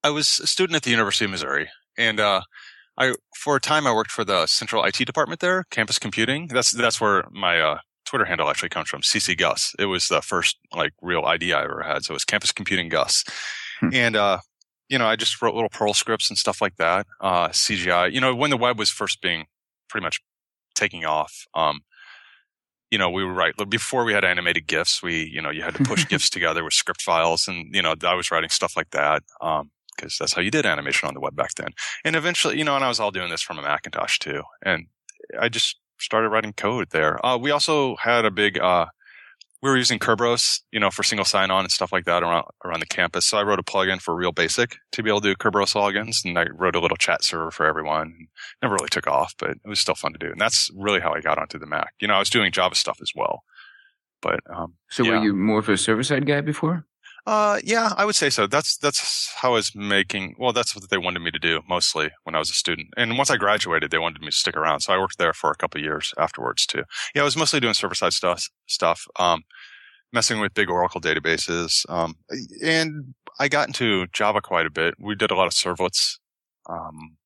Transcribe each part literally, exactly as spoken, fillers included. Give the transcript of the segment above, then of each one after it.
I was a student at the University of Missouri, and uh, I for a time I worked for the central I T department there, campus computing. That's that's where my uh, Twitter handle actually comes from, C C Gus. It was the first like real I D I ever had, so it was Campus Computing Gus. Hmm. And uh, you know, I just wrote little Perl scripts and stuff like that. Uh, C G I, you know, when the web was first being pretty much taking off. Um, You know, we would write before we had animated GIFs. We, you know, you had to push GIFs together with script files, and you know, I was writing stuff like that because um, that's how you did animation on the web back then. And eventually, you know, and I was all doing this from a Macintosh too, and I just started writing code there. Uh, we also had a big, uh, we were using Kerberos, you know, for single sign-on and stuff like that around around the campus. So I wrote a plugin for Real Basic to be able to do Kerberos logins, and I wrote a little chat server for everyone. Never really took off, but it was still fun to do. And that's really how I got onto the Mac. You know, I was doing Java stuff as well. But um, so yeah. Were you more of a server-side guy before? Uh, yeah, I would say so. That's that's how I was making. Well, that's what they wanted me to do mostly when I was a student. And once I graduated, they wanted me to stick around. So I worked there for a couple of years afterwards too. Yeah, I was mostly doing server-side stuff. Stuff, um, messing with big Oracle databases. Um, and I got into Java quite a bit. We did a lot of servlets. Um,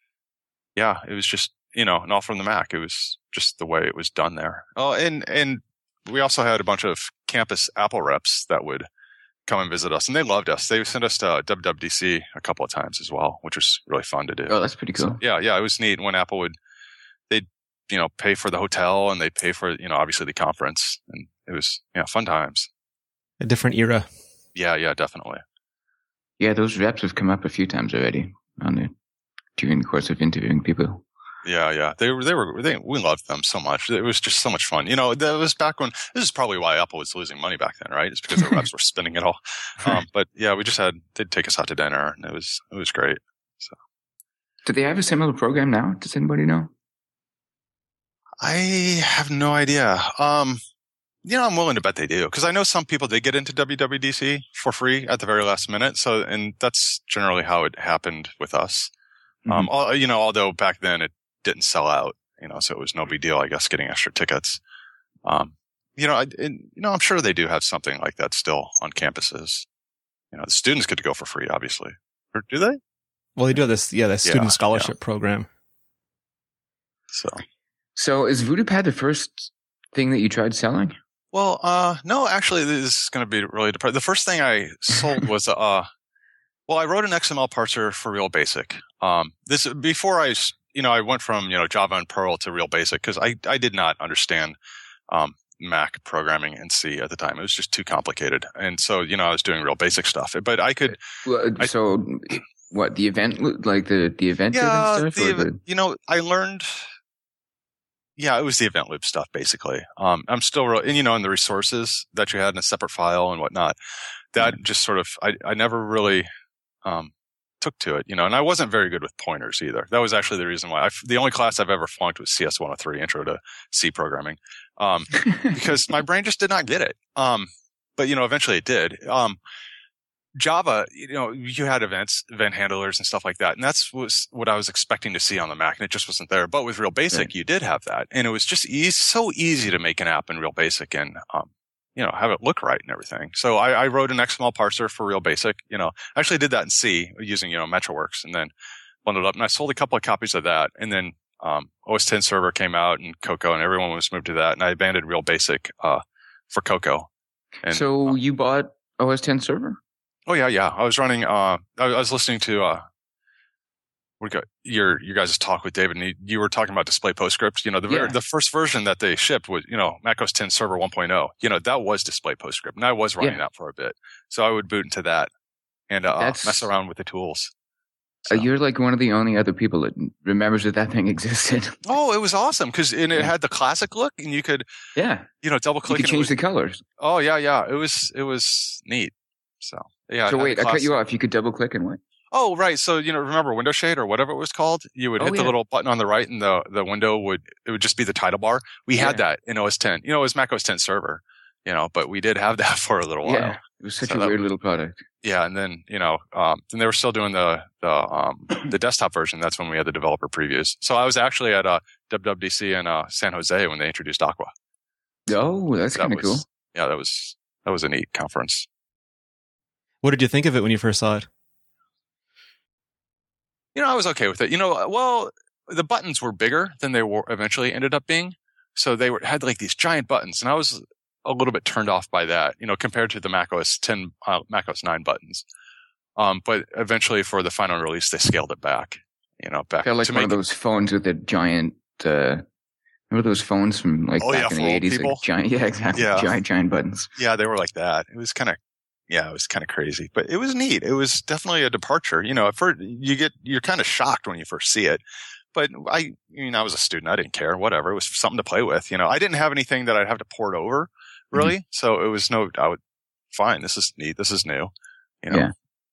yeah, it was just you know, and all from the Mac. It was just the way it was done there. Oh, and and we also had a bunch of campus Apple reps that would come and visit us, and they loved us. They sent us to W W D C a couple of times as well, which was really fun to do. Oh, that's pretty cool. So, yeah, yeah, it was neat when Apple would, they'd, you know, pay for the hotel and they'd pay for, you know, obviously the conference, and it was, yeah, fun times. A different era. Yeah, yeah, definitely. Yeah, those reps have come up a few times already on the, during the course of interviewing people. Yeah, yeah. They were, they were, they, we loved them so much. It was just so much fun. You know, that was back when, this is probably why Apple was losing money back then, right? It's because the reps were spending it all. Um, but yeah, we just had, they'd take us out to dinner, and it was, it was great. So. Do they have a similar program now? Does anybody know? I have no idea. Um, you know, I'm willing to bet they do, because I know some people did get into W W D C for free at the very last minute. So, and that's generally how it happened with us. Mm-hmm. Um, all, you know, although back then it didn't sell out, you know, so it was no big deal, I guess, getting extra tickets. Um, you know, I, and, you know, I'm sure they do have something like that still on campuses. You know, the students get to go for free, obviously. Or do they? Well, they do this, yeah, the student yeah, scholarship yeah. program. So, so is VoodooPad the first thing that you tried selling? Well, uh, no, actually, this is going to be really depressing. The first thing I sold was, uh, well, I wrote an X M L parser for Real Basic. Um, this, before I, you know, I went from, you know, Java and Perl to Real Basic, because I, I did not understand, um, Mac programming in C at the time. It was just too complicated. And so, you know, I was doing Real Basic stuff, but I could. Well, I, so what, the event, like the, the event yeah, stuff? The, or the... you know, I learned, yeah, it was the event loop stuff, basically. Um, I'm still real, and you know, and the resources that you had in a separate file and whatnot, that yeah. just sort of, I, I never really, um, took to it, you know, and I wasn't very good with pointers either. That was actually the reason why I, the only class I've ever flunked was C S one oh three, Intro to C Programming, um, because my brain just did not get it. Um, but you know, eventually it did. Um, Java, you know, you had events, event handlers and stuff like that. And that's was what I was expecting to see on the Mac, and it just wasn't there. But with Real Basic, right. you did have that. And it was just easy, so easy to make an app in Real Basic and, um, you know, have it look right and everything. So I, I wrote an X M L parser for Real Basic. You know, I actually did that in C using, you know, MetroWorks, and then bundled up. And I sold a couple of copies of that. And then, um, O S ten Server came out and Cocoa, and everyone was moved to that. And I abandoned Real Basic, uh, for Cocoa. And, so you bought O S ten Server? Oh yeah, yeah. I was running. Uh, I was listening to uh, what got your your guys' talk with David, and he, you were talking about display PostScript. You know, the yeah. the first version that they shipped was, you know, Mac O S ten Server one point oh. You know, that was display PostScript, and I was running yeah. that for a bit. So I would boot into that and uh, mess around with the tools. So. Uh, you're like one of the only other people that remembers that that thing existed. Oh, it was awesome because it yeah. had the classic look, and you could, yeah, you know, double click. You could change was, the colors. Oh yeah, yeah. It was it was neat. So. Yeah. So wait, I cut you off. You could double click and what? Oh, right. So, you know, remember Window Shade or whatever it was called? You would hit oh, yeah. the little button on the right, and the, the window would, it would just be the title bar. We yeah. had that in O S ten. You know, it was Mac O S ten Server, you know, but we did have that for a little while. Yeah. It was such so a weird that, little product. Yeah. And then, you know, um, then they were still doing the, the, um, the desktop version. That's when we had the developer previews. So I was actually at, uh, W W D C in, uh, San Jose when they introduced Aqua. Oh, that's that kind of cool. Yeah. That was, that was a neat conference. What did you think of it when you first saw it? you know, I was okay with it. You know, well, the buttons were bigger than they were eventually ended up being. So they were, had like these giant buttons, and I was a little bit turned off by that, you know, compared to the macOS ten, uh, macOS nine buttons. Um, but eventually for the final release, they scaled it back, you know, back I felt like to one make of those phones with the giant, uh, remember those phones from like Oh, back yeah, in the fold eighties? people? Like giant, yeah, exactly. Yeah. Giant, giant buttons. Yeah, they were like that. It was kind of, yeah, it was kind of crazy, but it was neat. It was definitely a departure. You know, at first you get, you're kind of shocked when you first see it, but I, I mean, I was a student. I didn't care, whatever. It was something to play with. You know, I didn't have anything that I'd have to port over really. Mm-hmm. So it was no, I would, fine. This is neat. This is new. You know? Yeah.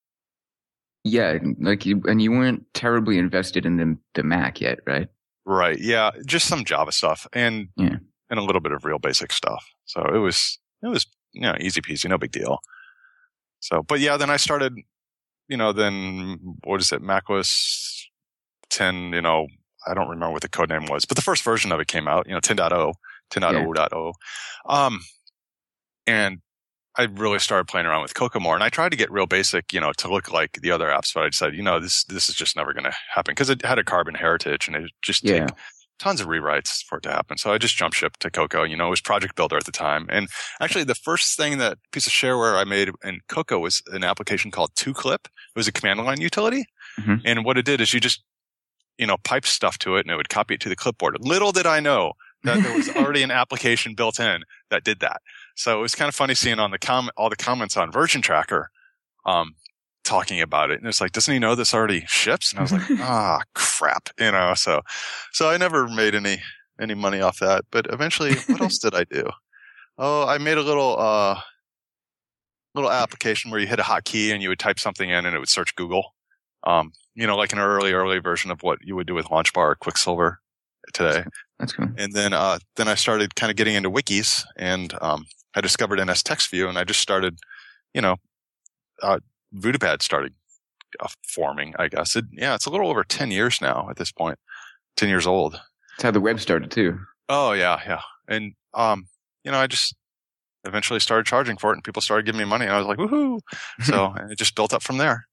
Yeah. Like you, and you weren't terribly invested in the, the Mac yet, right? Right. Yeah. Just some Java stuff and, yeah. and a little bit of real basic stuff. So it was, it was, you know, easy peasy, no big deal. So, but yeah, then I started, you know, then what is it? macOS ten, you know, I don't remember what the code name was, but the first version of it came out, you know, ten point oh, ten point oh point oh. Um, and I really started playing around with Cocoa more, and I tried to get real basic, you know, to look like the other apps, but I decided, you know, this, this is just never going to happen because it had a Carbon heritage and it just yeah. take tons of rewrites for it to happen. So I just jump ship to Cocoa. You know, it was Project Builder at the time. And actually the first thing that piece of shareware I made in Cocoa was an application called two clip. It was a command line utility. Mm-hmm. And what it did is you just, you know, pipe stuff to it and it would copy it to the clipboard. Little did I know that there was already an application built in that did that. So it was kind of funny seeing on the com- all the comments on Version Tracker, um, talking about it. And it's like, doesn't he know this already ships? And I was like, ah, crap, you know, so, so I never made any, any money off that. But eventually, what else did I do? Oh, I made a little, uh, little application where you hit a hotkey and you would type something in and it would search Google. Um, you know, like an early, early version of what you would do with LaunchBar or Quicksilver today. That's cool. And then, uh, then I started kind of getting into wikis and, um, I discovered N S TextView and I just started, you know, uh, VoodooPad started uh, forming, I guess. It, yeah, it's a little over ten years now at this point. ten years old. That's how the web started too. Oh, yeah, yeah. And, um, you know, I just eventually started charging for it and people started giving me money and I was like, woohoo. So and it just built up from there.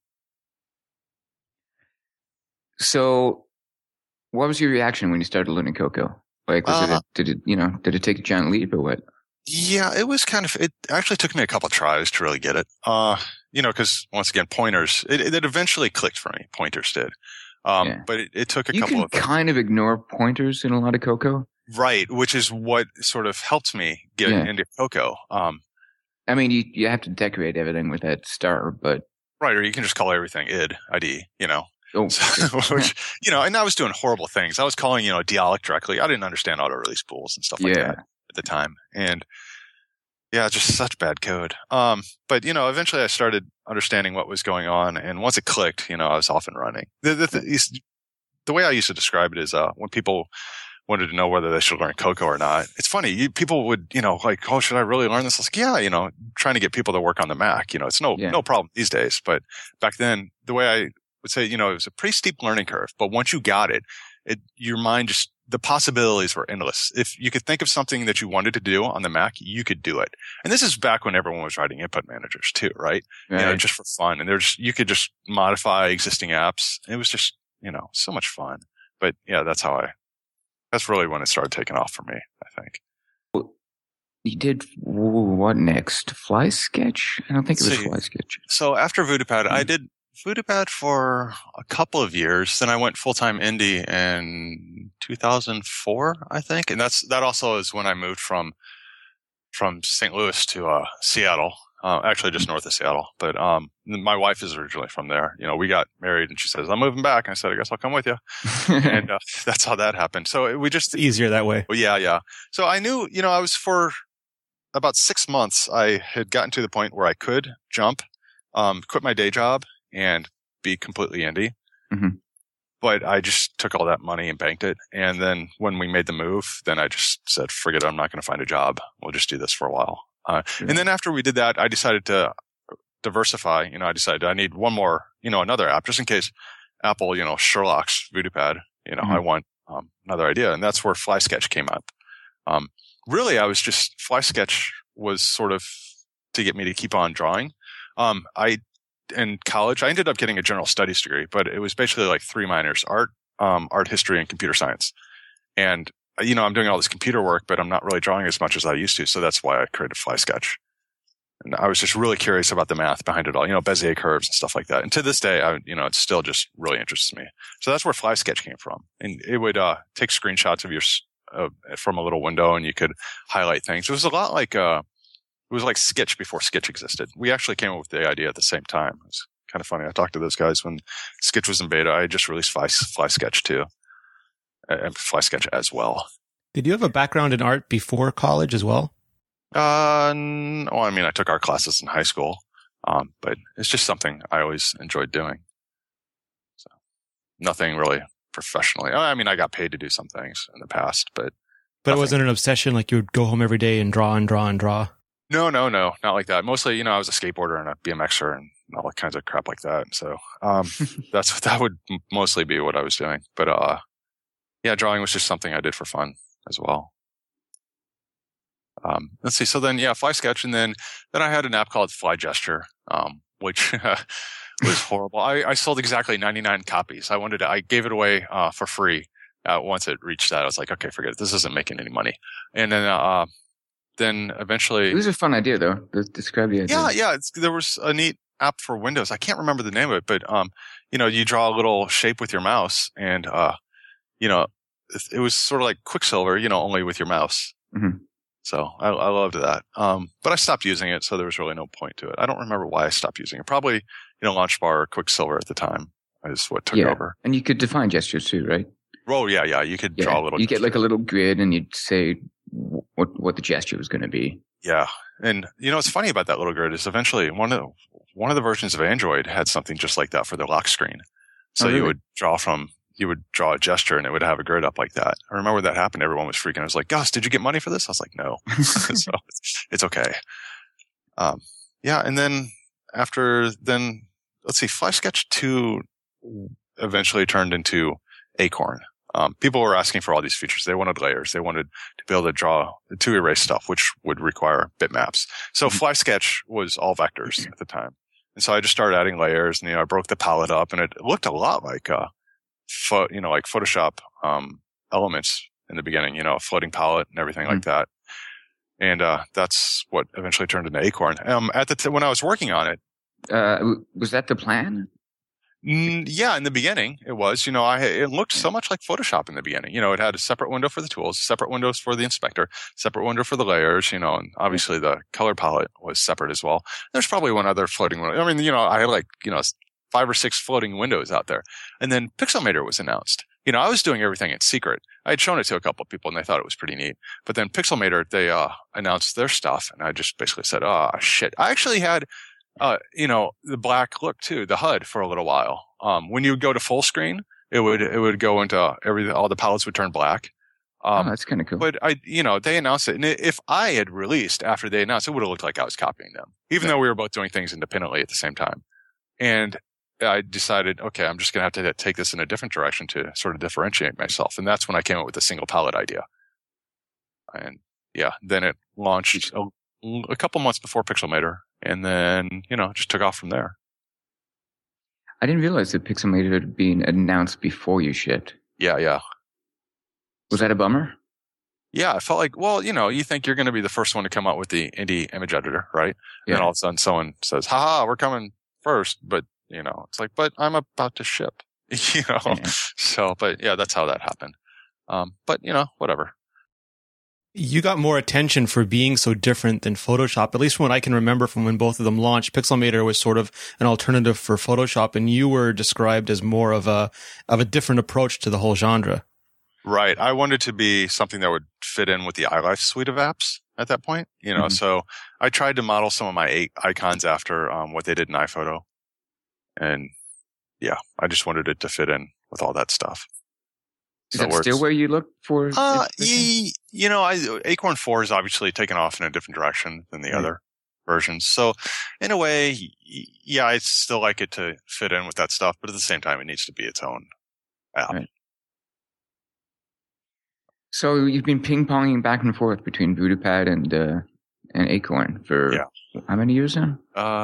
So what was your reaction when you started learning Cocoa? Like, was uh, it, a, did it, you know, did it take a giant leap or what? Yeah, it was kind of, it actually took me a couple of tries to really get it. Uh, you know, cause once again, pointers, it, it eventually clicked for me. Pointers did. Um, yeah. but it, it took a you couple can of kind of ignore pointers in a lot of Cocoa. Right. Which is what sort of helped me get yeah. into Cocoa. Um, I mean, you, you have to decorate everything with that star, but. Right. Or you can just call everything I D, I D, you know. Oh, so, which, you know, and I was doing horrible things. I was calling, you know, Dialect directly. I didn't understand auto release pools and stuff like yeah. that at the time. And yeah, just such bad code. Um, but you know, eventually I started understanding what was going on. And once it clicked, you know, I was off and running. The, the, the, the way I used to describe it is, uh, when people wanted to know whether they should learn Cocoa or not, it's funny. You, people would, you know, like, oh, should I really learn this? I was like, yeah, you know, trying to get people to work on the Mac, you know, it's no, yeah. no problem these days. But back then, the way I would say, you know, it was a pretty steep learning curve, but once you got it, it, your mind just, the possibilities were endless. If you could think of something that you wanted to do on the Mac, you could do it. And this is back when everyone was writing input managers too, right? right. You know, just for fun. And there's, you could just modify existing apps. It was just, you know, so much fun. But yeah, that's how I, that's really when it started taking off for me, I think. You did what next? Fly Sketch? I don't think it was See, Fly Sketch. So after VoodooPad, mm-hmm. I did VoodooPad for a couple of years. Then I went full-time indie in two thousand four, I think. And that's, that also is when I moved from, from Saint Louis to, uh, Seattle. Uh, actually just north of Seattle. But, um, my wife is originally from there. You know, we got married and she says, I'm moving back. And I said, I guess I'll come with you. and, uh, that's how that happened. So we just, it's easier that way. Well, yeah, yeah. So I knew, you know, I was for about six months, I had gotten to the point where I could jump, um, quit my day job and be completely indie. Mm-hmm. But I just took all that money and banked it. And then when we made the move, then I just said, forget it. I'm not going to find a job. We'll just do this for a while. Uh, sure. And then after we did that, I decided to diversify. You know, I decided I need one more, you know, another app just in case Apple, you know, Sherlock's VoodooPad, you know, mm-hmm. I want um, another idea. And that's where Fly Sketch came up. Um, really, I was just, Fly Sketch was sort of to get me to keep on drawing. Um, I in college, I ended up getting a general studies degree, but it was basically like three minors: art, um, art history, and computer science. And you know, I'm doing all this computer work, but I'm not really drawing as much as I used to. So that's why I created FlySketch. And I was just really curious about the math behind it all, you know, Bezier curves and stuff like that. And to this day, I, you know, it still just really interests me. So that's where FlySketch came from. And it would uh, take screenshots of your uh, from a little window, and you could highlight things. It was a lot like uh, it was like Sketch before Sketch existed. We actually came up with the idea at the same time. It was kind of funny. I talked to those guys when Sketch was in beta. I just released Fly, FlySketch too, and FlySketch as well. Did you have a background in art before college as well? Uh, no, I mean, I took art classes in high school, um, but it's just something I always enjoyed doing. So nothing really professionally. I mean, I got paid to do some things in the past, but but nothing. It wasn't an obsession. Like you would go home every day and draw and draw and draw. No, no, no, not like that. Mostly, you know, I was a skateboarder and a B M Xer and all that kinds of crap like that. So, um, that's that would mostly be what I was doing. But, uh, yeah, drawing was just something I did for fun as well. Um, let's see. So then, yeah, FlySketch. And then, then I had an app called FlyGesture, um, which uh, was horrible. I, I sold exactly ninety-nine copies. I wanted to, I gave it away, uh, for free. Uh, once it reached that, I was like, okay, forget it. This isn't making any money. And then, uh, then eventually. It was a fun idea though. Describe the idea. Yeah. Yeah. It's, there was a neat app for Windows. I can't remember the name of it, but, um, you know, you draw a little shape with your mouse and, uh, you know, it, it was sort of like Quicksilver, you know, only with your mouse. Mm-hmm. So I, I loved that. Um, but I stopped using it, so there was really no point to it. I don't remember why I stopped using it. Probably, you know, LaunchBar or Quicksilver at the time is what took yeah. over. And you could define gestures too, right? Oh, yeah, yeah. You could yeah. draw a little. You get like a little grid and you'd say what what the gesture was going to be. Yeah. And, you know, what's funny about that little grid is eventually one of, one of the versions of Android had something just like that for the lock screen. So oh, really? you would draw from, you would draw a gesture and it would have a grid up like that. I remember that happened. Everyone was freaking. I was like, Gus, did you get money for this? I was like, no. So it's, it's okay. Um, yeah. And then after then, let's see, FlySketch two eventually turned into Acorn. Um, people were asking for all these features. They wanted layers. They wanted to be able to draw, to erase stuff, which would require bitmaps. So mm-hmm. FlySketch was all vectors at the time. And so I just started adding layers and, you know, I broke the palette up and it looked a lot like, uh, fo- you know, like Photoshop, um, elements in the beginning, you know, a floating palette and everything mm-hmm. like that. And, uh, that's what eventually turned into Acorn. Um, at the, t- when I was working on it. Uh, was that the plan? Mm, yeah, in the beginning it was, you know, I, it looked so much like Photoshop in the beginning. You know, it had a separate window for the tools, separate windows for the inspector, separate window for the layers, you know, and obviously the color palette was separate as well. There's probably one other floating window. I mean, you know, I had like, you know, five or six floating windows out there. And then Pixelmator was announced. You know, I was doing everything in secret. I had shown it to a couple of people and they thought it was pretty neat. But then Pixelmator, they, uh, announced their stuff and I just basically said, oh, shit. I actually had, uh, you know, the black look too, the H U D for a little while. Um, when you would go to full screen, it would, it would go into everything, all the palettes would turn black. Um, oh, that's kind of cool. But I, you know, they announced it. And if I had released after they announced, it would have looked like I was copying them, even yeah. though we were both doing things independently at the same time. And I decided, okay, I'm just going to have to take this in a different direction to sort of differentiate myself. And that's when I came up with the single palette idea. And yeah, then it launched a, a couple months before Pixelmator. And then, you know, just took off from there. I didn't realize that Pixelmator had been announced before you shipped. Yeah, yeah. Was that a bummer? Yeah, I felt like, well, you know, you think you're going to be the first one to come out with the indie image editor, right? Yeah. And then all of a sudden someone says, haha, we're coming first. But, you know, it's like, but I'm about to ship, you know? Yeah. So, but yeah, that's how that happened. Um, but, you know, whatever. You got more attention for being so different than Photoshop, at least from what I can remember from when both of them launched. Pixelmator was sort of an alternative for Photoshop, and you were described as more of a of a different approach to the whole genre. Right. I wanted to be something that would fit in with the iLife suite of apps at that point. You know, mm-hmm. so I tried to model some of my eight icons after um, what they did in iPhoto. And yeah, I just wanted it to fit in with all that stuff. Is that still where you look for? Uh, y- you know, I, Acorn four has obviously taken off in a different direction than the mm-hmm. other versions. So in a way, y- yeah, I still like it to fit in with that stuff, but at the same time, it needs to be its own app. Right. So you've been ping-ponging back and forth between VoodooPad and, uh, and Acorn for yeah. How many years now?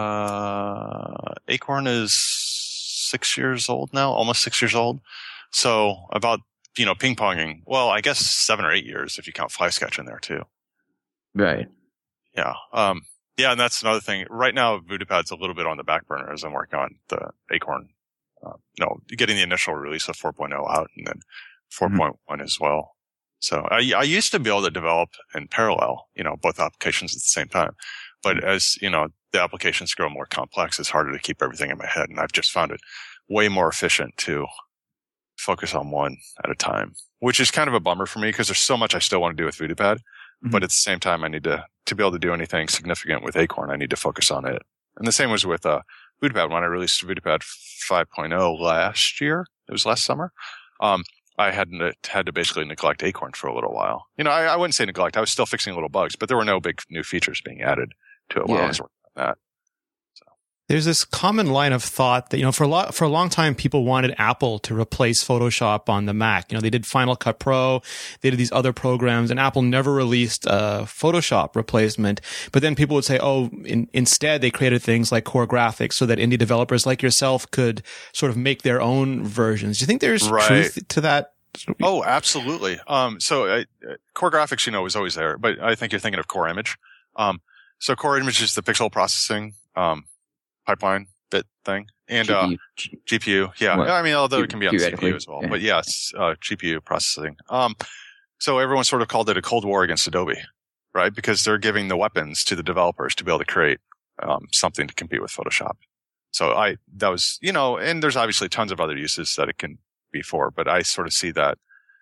Uh, Acorn is six years old now, almost six years old. So about, you know, ping ponging. Well, I guess seven or eight years if you count FlySketch in there too. Right. Yeah. Um, yeah. And that's another thing. Right now, VoodooPad's a little bit on the back burner as I'm working on the Acorn, uh, no, getting the initial release of four point oh out and then four point one mm-hmm. as well. So I, I used to be able to develop in parallel, you know, both applications at the same time. But as, you know, the applications grow more complex, it's harder to keep everything in my head. And I've just found it way more efficient to focus on one at a time, which is kind of a bummer for me because there's so much I still want to do with VoodooPad. Mm-hmm. But at the same time, I need to, to be able to do anything significant with Acorn, I need to focus on it. And the same was with, uh, VoodooPad. When I released VoodooPad five point oh last year, it was last summer, um, I had had to basically neglect Acorn for a little while. You know, I, I wouldn't say neglect. I was still fixing little bugs, but there were no big new features being added to it while yeah. I was working on that. So. There's this common line of thought that, you know, for a lot, for a long time, people wanted Apple to replace Photoshop on the Mac. You know, they did Final Cut Pro, they did these other programs, and Apple never released a Photoshop replacement. But then people would say, oh, in, instead they created things like Core Graphics so that indie developers like yourself could sort of make their own versions. Do you think there's right. truth to that? Oh, absolutely. Um, so uh, Core Graphics, you know, was always there, but I think you're thinking of Core Image. Um, so Core Image is the pixel processing, um, pipeline bit thing and, G P U. uh, G P U. Yeah. What? I mean, although it can be on C P U as well, yeah. but yes, uh, G P U processing. Um, so everyone sort of called it a Cold War against Adobe, right? Because they're giving the weapons to the developers to be able to create, um, something to compete with Photoshop. So I, that was, you know, and there's obviously tons of other uses that it can be for, but I sort of see that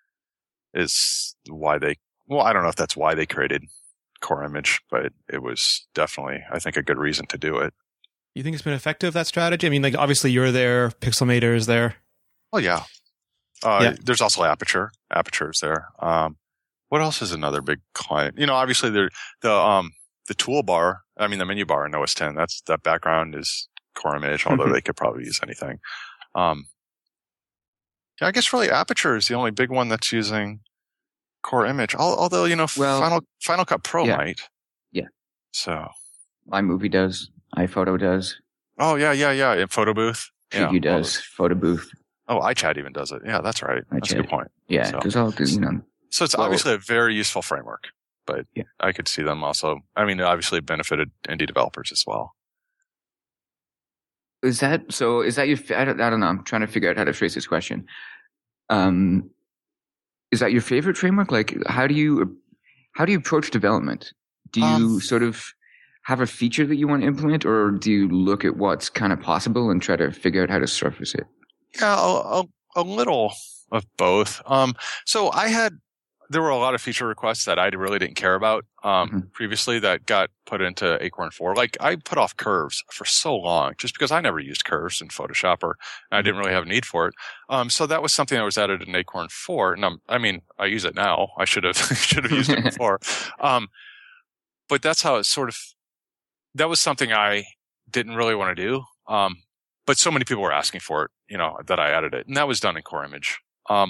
is why they, well, I don't know if that's why they created Core Image, but it was definitely, I think, a good reason to do it. You think it's been effective, that strategy? I mean, like, obviously you're there, Pixelmator is there. Oh, yeah. Uh, yeah. There's also Aperture. Aperture's there. Um, what else is another big client? You know, obviously there, the, um, the toolbar, I mean, the menu bar in O S ten, that's, that background is Core Image, although mm-hmm. they could probably use anything. Um, yeah, I guess really Aperture is the only big one that's using Core Image. Although, you know, well, Final Final Cut Pro yeah. might. Yeah. So. iMovie does. iPhoto does. Oh, yeah, yeah, yeah. In Photo Booth. Preview yeah, does. Photo Booth. Oh, iChat even does it. Yeah, that's right. iChat. That's a good point. Yeah, because so. all, you know. So it's well, obviously a very useful framework, but yeah. I could see them also. I mean, it obviously benefited indie developers as well. Is that so? Is that your? I don't, I don't know. I'm trying to figure out how to phrase this question. Um, is that your favorite framework? Like, how do you how do you approach development? Do you um, sort of have a feature that you want to implement, or do you look at what's kind of possible and try to figure out how to surface it? Yeah, a, a, a little of both. Um, so I had. There were a lot of feature requests that I really didn't care about um, mm-hmm. previously that got put into Acorn four. Like I put off curves for so long just because I never used curves in Photoshop or I didn't really have a need for it. Um, so that was something that was added in Acorn four. And I'm, I mean, I use it now. I should have should have used it before. Um, but that's how it sort of that was something I didn't really want to do. Um, but so many people were asking for it, you know, that I added it, and that was done in Core Image. Um,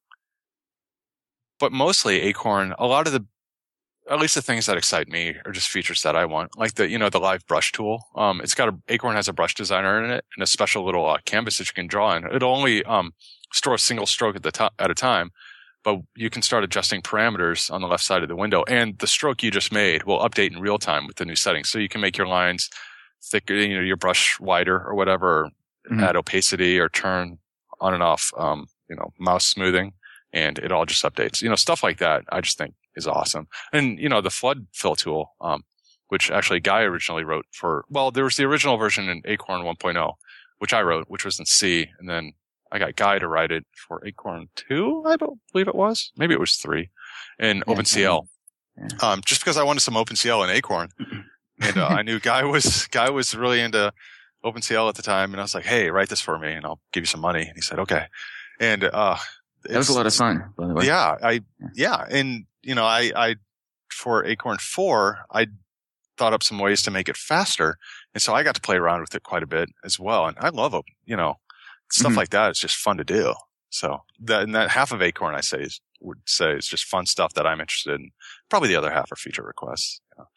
But mostly Acorn, a lot of the, at least the things that excite me are just features that I want. Like the, you know, the live brush tool. Um, it's got a, Acorn has a brush designer in it and a special little uh, canvas that you can draw in. It'll only, um, store a single stroke at the top, at a time, but you can start adjusting parameters on the left side of the window. And the stroke you just made will update in real time with the new settings. So you can make your lines thicker, you know, your brush wider or whatever, or mm-hmm. add opacity or turn on and off, um, you know, mouse smoothing. And it all just updates, you know, stuff like that. I just think is awesome. And, you know, the flood fill tool, um, which actually Guy originally wrote for, well, there was the original version in Acorn one point oh, which I wrote, which was in C. And then I got Guy to write it for Acorn two, I believe it was. Maybe it was three in yeah, OpenCL. Yeah. Um, just because I wanted some OpenCL in Acorn. And, uh, I knew Guy was, Guy was really into OpenCL at the time. And I was like, hey, write this for me and I'll give you some money. And he said, okay. And, uh, that was a lot of fun, by the way. Yeah, I, yeah. And, you know, I, I, for Acorn four, I thought up some ways to make it faster. And so I got to play around with it quite a bit as well. And I love, you know, stuff mm-hmm. like that. It's just fun to do. So that, and that half of Acorn, I say, is, would say is just fun stuff that I'm interested in. Probably the other half are feature requests. You know.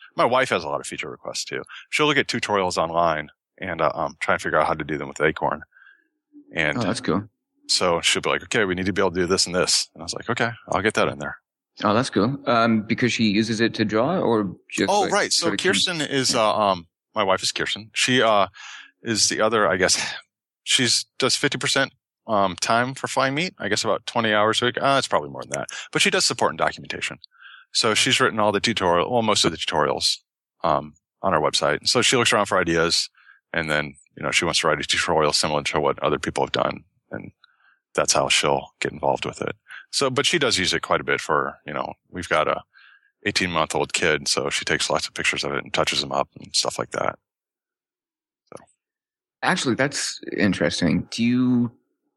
My wife has a lot of feature requests too. She'll look at tutorials online and uh, um, try and figure out how to do them with Acorn. And oh, that's cool. So she'll be like, okay, we need to be able to do this and this. And I was like, okay, I'll get that in there. Oh, that's cool. Um, because she uses it to draw or just Oh, like, right. So sort of Kirsten keep- is, yeah. uh, um, my wife is Kirsten. She, uh, is the other, I guess, she's does fifty percent, um, time for Flying Meat. I guess about twenty hours a week. Uh, it's probably more than that, but she does support and documentation. So she's written all the tutorial, well, most of the tutorials, um, on our website. So she looks around for ideas and then, you know, she wants to write a tutorial similar to what other people have done. And that's how she'll get involved with it. So, but she does use it quite a bit for, you know, we've got a eighteen month old kid. So she takes lots of pictures of it and touches them up and stuff like that. So. Actually, that's interesting. Do you,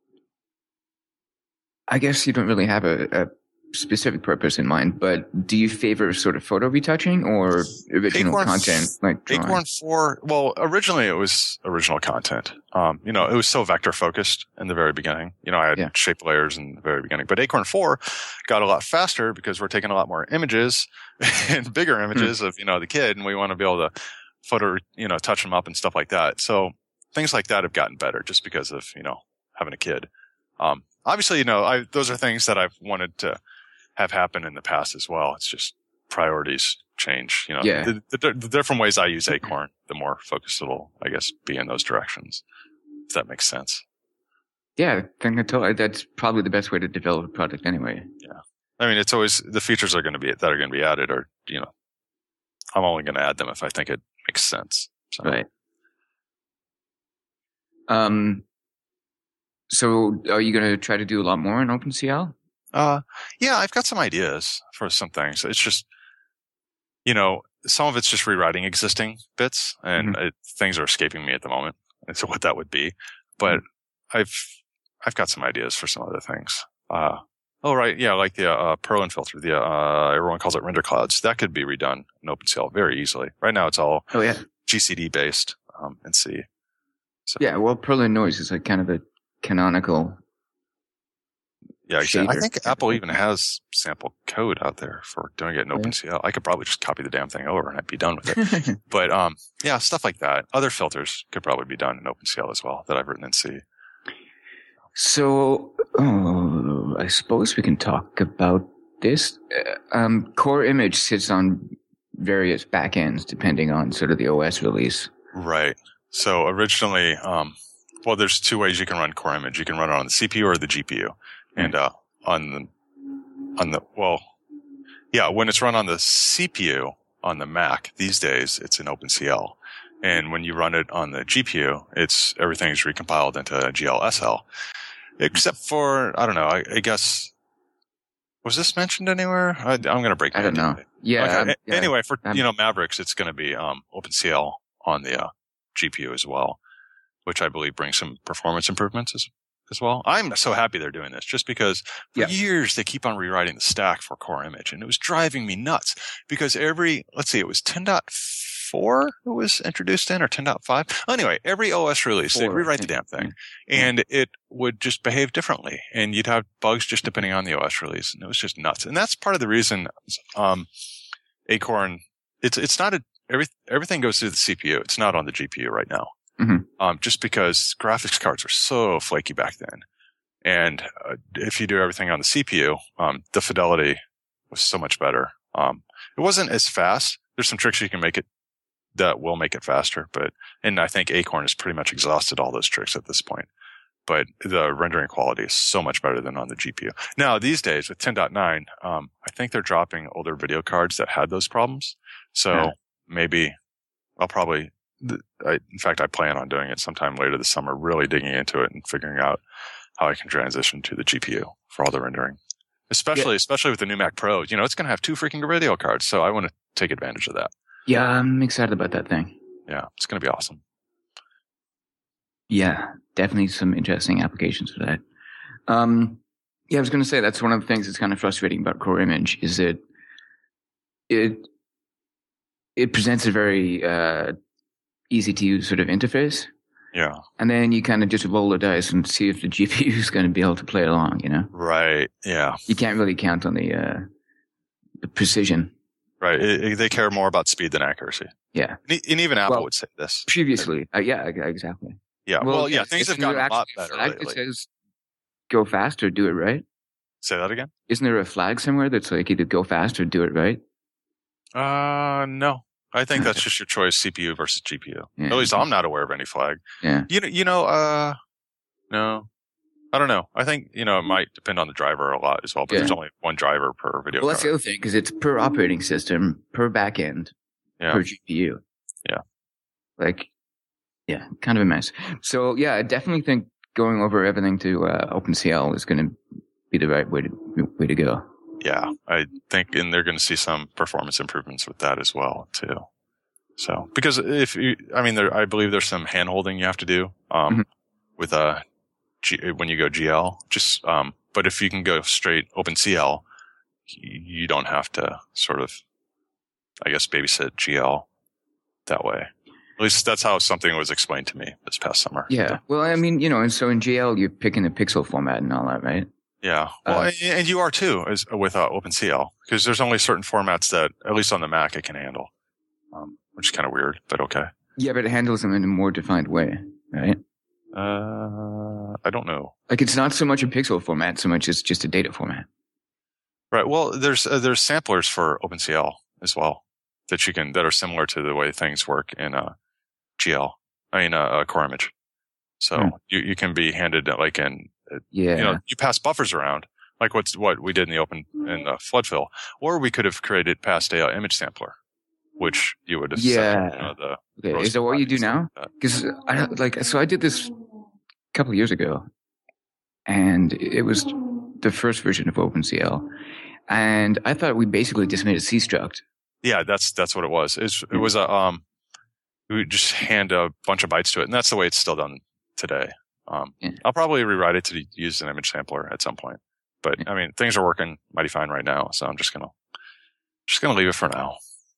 I guess you don't really have a, a specific purpose in mind, but do you favor sort of photo retouching or original Acorn, content like drawing? Acorn four, well, originally it was original content. Um, you know, it was so vector focused in the very beginning. You know, I had Yeah. shape layers in the very beginning, but Acorn four got a lot faster because we're taking a lot more images and bigger images Hmm. of, you know, the kid, and we want to be able to photo, you know, touch them up and stuff like that. So things like that have gotten better just because of, you know, having a kid. Um, obviously, you know, I, those are things that I've wanted to have happened in the past as well. It's just priorities change, you know, Yeah. the, the, the different ways I use Acorn, the more focused it'll, I guess, be in those directions. If that makes sense. Yeah, I think I told, that's probably the best way to develop a product anyway. I mean, it's always the features are going to be, that are going to be added or, you know, I'm only going to add them if I think it makes sense. So. Right. Um, so are you going to try to do a lot more in OpenCL? Uh, yeah, I've got some ideas for some things. It's just, you know, some of it's just rewriting existing bits and Mm-hmm. it, things are escaping me at the moment as to what that would be. But Mm-hmm. I've, I've got some ideas for some other things. Uh, oh, right. Yeah. Like the, uh, Perlin filter, the, uh, everyone calls it render clouds. That could be redone in OpenCL very easily. Right now it's all Oh, yeah. G C D based, um, in C. So, Yeah, well, Perlin Noise is like kind of the canonical. yeah, exactly. I shader. think Apple even has sample code out there for doing it in Oh, yeah. OpenCL. I could probably just copy the damn thing over and I'd be done with it. But, um, yeah, stuff like that. Other filters could probably be done in OpenCL as well that I've written in C. So, oh, I suppose we can talk about this. Uh, Um, Core Image sits on various backends depending on sort of the O S release. Right. So originally, um, well, there's two ways you can run Core Image. You can run it on the C P U or the G P U. And, uh, on the, on the, well, yeah, when it's run on the C P U on the Mac these days, it's in OpenCL. And when you run it on the G P U, it's, everything's recompiled into G L S L. Except for, I don't know, I, I guess, was this mentioned anywhere? I, I'm going to break I don't know. Yeah. Okay. um, A- yeah. Anyway, for, um, you know, Mavericks, it's going to be, um, OpenCL on the, uh, G P U as well, which I believe brings some performance improvements as, as well. I'm so happy they're doing this just because for Yeah. years they keep on rewriting the stack for Core Image and it was driving me nuts because every, let's see, it was ten point four that was introduced in or ten point five. Anyway, every O S release, they'd Four, I rewrite the think. damn thing and it would just behave differently and you'd have bugs just depending on the O S release and it was just nuts. And that's part of the reason, um, Acorn, it's, it's not a, every, everything goes through the C P U. It's not on the G P U right now. Mhm. Um, just because graphics cards were so flaky back then. And uh, if you do everything on the C P U, um, the fidelity was so much better. Um, it wasn't as fast. There's some tricks you can make it that will make it faster, but, and I think Acorn has pretty much exhausted all those tricks at this point. But the rendering quality is so much better than on the G P U. Now, these days with ten point nine, um, I think they're dropping older video cards that had those problems. So Yeah. maybe I'll probably, I, in fact, I plan on doing it sometime later this summer, really digging into it and figuring out how I can transition to the G P U for all the rendering. Especially, Yeah. especially with the new Mac Pro, you know, it's going to have two freaking video cards. So I want to take advantage of that. Yeah, I'm excited about that thing. Yeah, it's going to be awesome. Yeah, definitely some interesting applications for that. Um, yeah, I was going to say that's one of the things that's kind of frustrating about Core Image is that it it presents a very uh, easy to use sort of interface, Yeah. and then you kind of just roll the dice and see if the G P U is going to be able to play along. You know, Right. Yeah. you can't really count on the uh, the precision Right. It, it, they care more about speed than accuracy. Yeah. And, and even Apple well, would say this. Previously. Uh, yeah, exactly. Yeah. Well, well yeah, things have gotten a lot better lately. It says go fast or do it right. Say that again? Isn't there a flag somewhere that's like either go fast or do it right? Uh, no. I think that's just your choice, C P U versus G P U. Yeah. At least I'm not aware of any flag. Yeah. You know, you know, uh, no. I don't know. I think, you know, it might depend on the driver a lot as well, but yeah. there's only one driver per video Well, card. that's the other thing, because it's per operating system, per backend, yeah. per G P U. Yeah. Like, yeah, kind of a mess. So, yeah, I definitely think going over everything to uh, OpenCL is going to be the right way to way to go. Yeah, I think, and they're going to see some performance improvements with that as well, too. So, because if you, I mean, there, I believe there's some hand holding you have to do, um, mm-hmm. with, uh, G, when you go G L, just, um, but if you can go straight OpenCL, you don't have to sort of, I guess, babysit G L that way. At least that's how something was explained to me this past summer. Yeah. Well, I mean, you know, and so in G L, you're picking the pixel format and all that, right? Yeah. Well, uh, and you are too, as, with uh, OpenCL, because there's only certain formats that, at least on the Mac, it can handle, um, which is kind of weird, but okay. Yeah, but it handles them in a more defined way, right? Uh, I don't know. Like, it's not so much a pixel format, so much as just a data format. Right. Well, there's uh, there's samplers for OpenCL as well that you can that are similar to the way things work in uh, G L. I mean, uh, uh, Core Image. So hmm. you you can be handed like in uh, yeah. You know, you pass buffers around like what's what we did in the open in the flood fill, or we could have created past a uh, image sampler, which you would have yeah. set, you know, the okay. Is that what you do now? Because I don't like so I did this a couple of years ago, and it was the first version of OpenCL, and I thought we basically just made a C struct. Yeah, that's that's what it was. It's, it was a um, we would just hand a bunch of bytes to it, and that's the way it's still done today. Um, yeah. I'll probably rewrite it to use an image sampler at some point, but yeah. I mean things are working mighty fine right now, so I'm just gonna just gonna leave it for now.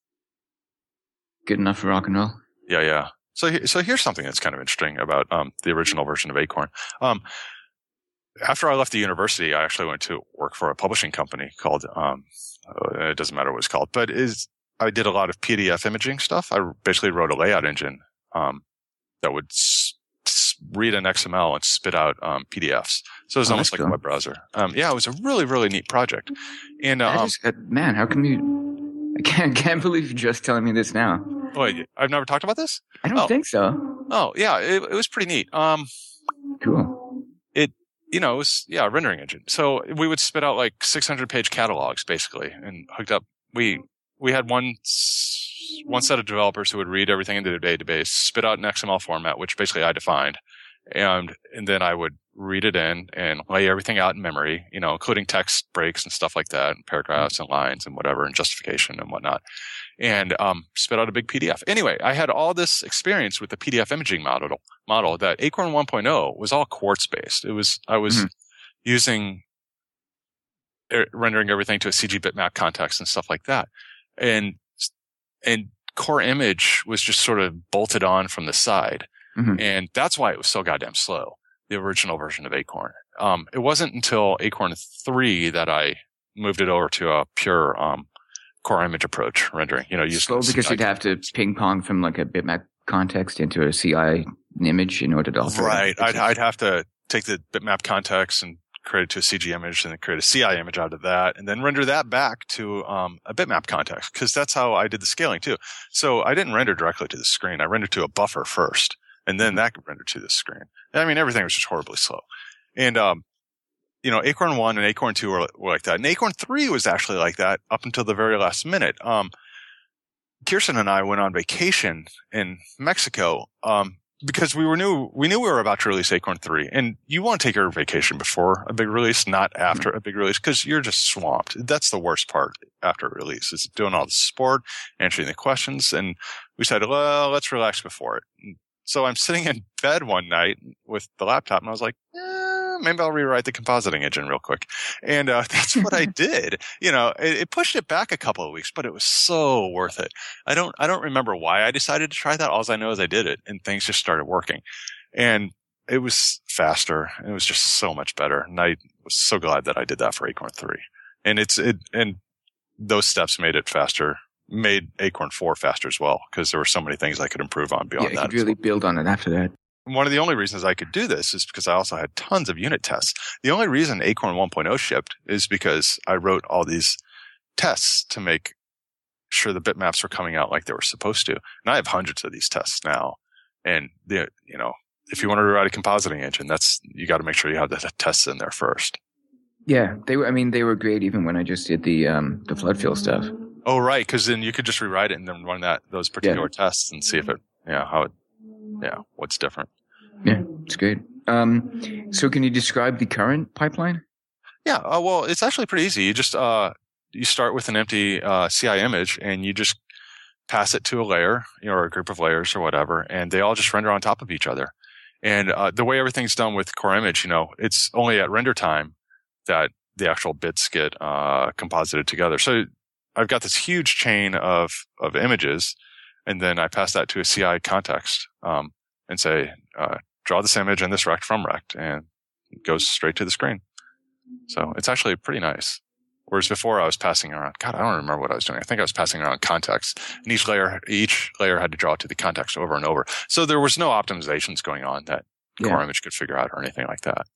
Good enough for rock and roll. Yeah, yeah. So, so here's something that's kind of interesting about um, the original version of Acorn. Um, after I left the university, I actually went to work for a publishing company called. Um, uh, it doesn't matter what it's called, but is I did a lot of P D F imaging stuff. I basically wrote a layout engine um, that would s- s- read an X M L and spit out um, P D Fs. So it was oh, almost like cool. a web browser. Um, yeah, it was a really, really neat project. And uh, um, is, uh, man, how come you? I can't, can't believe you're just telling me this now. Wait, I've never talked about this? I don't oh. think so. Oh, yeah, it, it was pretty neat. Um, cool. It, you know, it was, yeah, a rendering engine. So we would spit out like six hundred page catalogs basically and hooked up. We, we had one, one set of developers who would read everything into the database, spit out an X M L format, which basically I defined. And, and then I would read it in and lay everything out in memory, you know, including text breaks and stuff like that, and paragraphs and lines and whatever, and justification and whatnot. And, um, spit out a big P D F. Anyway, I had all this experience with the P D F imaging model, model that Acorn one point oh was all quartz based. It was, I was mm-hmm. using, er, rendering everything to a C G bitmap context and stuff like that. And, and Core Image was just sort of bolted on from the side. Mm-hmm. And that's why it was so goddamn slow, the original version of Acorn. Um, it wasn't until Acorn three that I moved it over to a pure, um, Core Image approach rendering, you know, using slow because you'd have to ping pong from like a bitmap context into a C I image in order to alter it. Right. I'd, I'd have to take the bitmap context and create it to a C G image and then create a C I image out of that and then render that back to, um, a bitmap context because that's how I did the scaling too. So I didn't render directly to the screen. I rendered to a buffer first and then that could render to the screen. I mean, everything was just horribly slow. And, um, you know, Acorn one and Acorn two were, were like that. And Acorn three was actually like that up until the very last minute. Um, Kirsten and I went on vacation in Mexico, um, because we were new, we knew we were about to release Acorn three. And you want to take your vacation before a big release, not after a big release, because you're just swamped. That's the worst part after a release is doing all the support, answering the questions. And we said, well, let's relax before it. And so I'm sitting in bed one night with the laptop and I was like, eh, maybe I'll rewrite the compositing engine real quick. And, uh, that's what I did. You know, it, it pushed it back a couple of weeks, but it was so worth it. I don't, I don't remember why I decided to try that. All I know is I did it and things just started working and it was faster. It was just so much better. And I was so glad that I did that for Acorn three. And it's, it, and those steps made it faster made Acorn four faster as well because there were so many things I could improve on beyond yeah, that. you could really well. build on it after that. One of the only reasons I could do this is because I also had tons of unit tests. The only reason Acorn one point oh shipped is because I wrote all these tests to make sure the bitmaps were coming out like they were supposed to. And I have hundreds of these tests now. And the, you know, if you want to write a compositing engine, that's, you got to make sure you have the tests in there first. Yeah, they were, I mean, they were great even when I just did the, um, the flood fill stuff. Oh, right. Cause then you could just rewrite it and then run that, those particular yeah. tests and see if it, yeah, how it, yeah, what's different. Yeah, it's great. Um, so can you describe the current pipeline? Yeah. Uh, well, it's actually pretty easy. You just, uh, you start with an empty, uh, C I image and you just pass it to a layer, you know, or a group of layers or whatever, and they all just render on top of each other. And, uh, the way everything's done with Core Image, you know, it's only at render time that the actual bits get, uh, composited together. So I've got this huge chain of, of images, and then I pass that to a C I context, um, and say, uh, draw this image in this rect from rect, and it goes straight to the screen. So it's actually pretty nice. Whereas before I was passing around, God, I don't remember what I was doing. I think I was passing around context, and each layer, each layer had to draw to the context over and over. So there was no optimizations going on that yeah. Core Image could figure out or anything like that.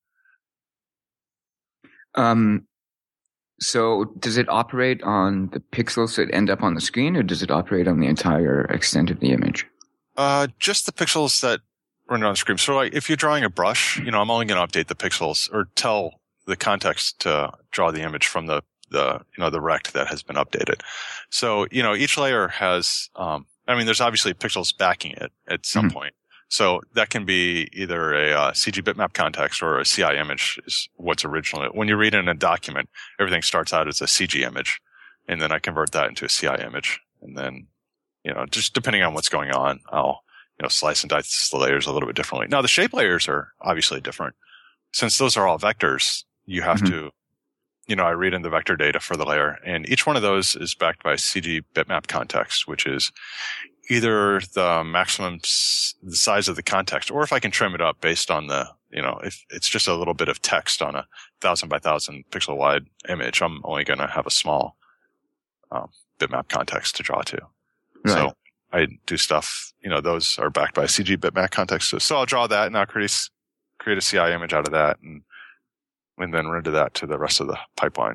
Um, so does it operate on the pixels that end up on the screen, or does it operate on the entire extent of the image? Uh, just the pixels that render on the screen. So like if you're drawing a brush, you know, I'm only going to update the pixels or tell the context to draw the image from the the, you know, the rect that has been updated. So, you know, each layer has, um, I mean, there's obviously pixels backing it at some mm-hmm. point. So that can be either a uh, C G bitmap context or a C I image is what's originally, when you read in a document, everything starts out as a C G image, and then I convert that into a C I image. And then, you know, just depending on what's going on, I'll, you know, slice and dice the layers a little bit differently. Now the shape layers are obviously different. Since those are all vectors, you have mm-hmm. to, you know, I read in the vector data for the layer, and each one of those is backed by C G bitmap context, which is either the maximum s- the size of the context, or if I can trim it up based on the, you know, if it's just a little bit of text on a thousand by thousand pixel wide image, I'm only going to have a small um, bitmap context to draw to. Right. So I do stuff, you know, those are backed by C G bitmap context. So, so I'll draw that and I'll create a, create a C I image out of that, and and then render that to the rest of the pipeline.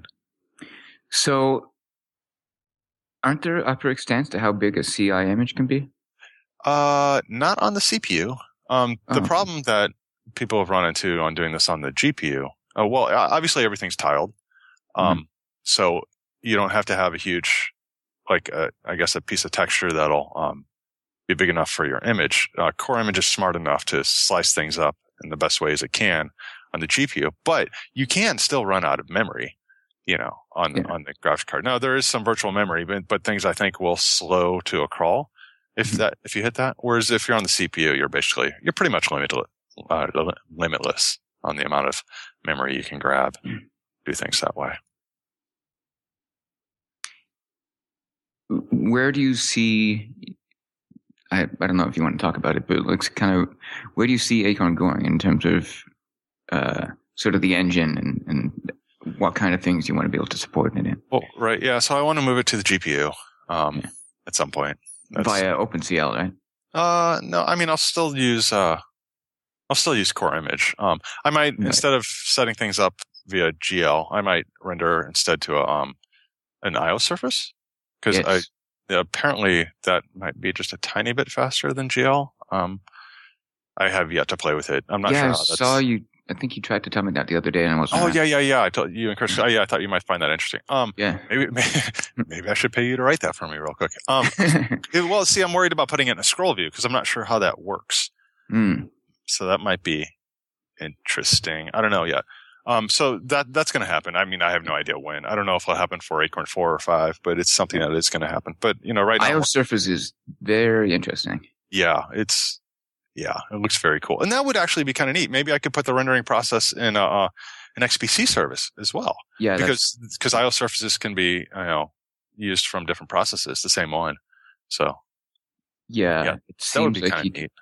So aren't there upper extents to how big a C I image can be? Uh, not on the C P U. Um, the oh. problem that people have run into on doing this on the G P U, uh, well, obviously everything's tiled. Um, mm-hmm. So you don't have to have a huge, like, a, I guess a piece of texture that'll, um, be big enough for your image. Uh, Core Image is smart enough to slice things up in the best ways it can on the G P U, but you can still run out of memory, you know, on, yeah. on the graphics card. Now there is some virtual memory, but, but things I think will slow to a crawl if mm-hmm. that, if you hit that. Whereas if you're on the C P U, you're basically, you're pretty much limitless, uh, limitless on the amount of memory you can grab, mm-hmm. do things that way. Where do you see, I, I don't know if you want to talk about it, but it's kind of, where do you see Acorn going in terms of, uh, sort of the engine and, and what kind of things you want to be able to support in it? Well, right. Yeah. So I want to move it to the G P U, um, yeah. at some point. That's, Via OpenCL, right? Uh, no, I mean, I'll still use, uh, I'll still use Core Image. Um, I might, right. instead of setting things up via G L, I might render instead to a, um, an I O surface. Cause yes. I, yeah, apparently that might be just a tiny bit faster than G L. Um, I have yet to play with it. I'm not yeah, sure how I that's. saw you. I think you tried to tell me that the other day, and I was. Oh yeah, yeah, yeah. I told you and Chris. Oh yeah, I thought you might find that interesting. Um, yeah. Maybe, maybe, maybe I should pay you to write that for me real quick. Um, it, well, see, I'm worried about putting it in a scroll view because I'm not sure how that works. Mm. So that might be interesting. I don't know yet. Um, so that that's going to happen. I mean, I have no idea when. I don't know if it'll happen for Acorn four or five, but it's something that is going to happen. But you know, right now, I O Surface is very interesting. Yeah, it's. Yeah, it looks very cool. And that would actually be kind of neat. Maybe I could put the rendering process in a, uh, an X P C service as well. Yeah. Because, because I O surfaces can be, you know, used from different processes, the same one. So. Yeah. yeah it seems like you, neat.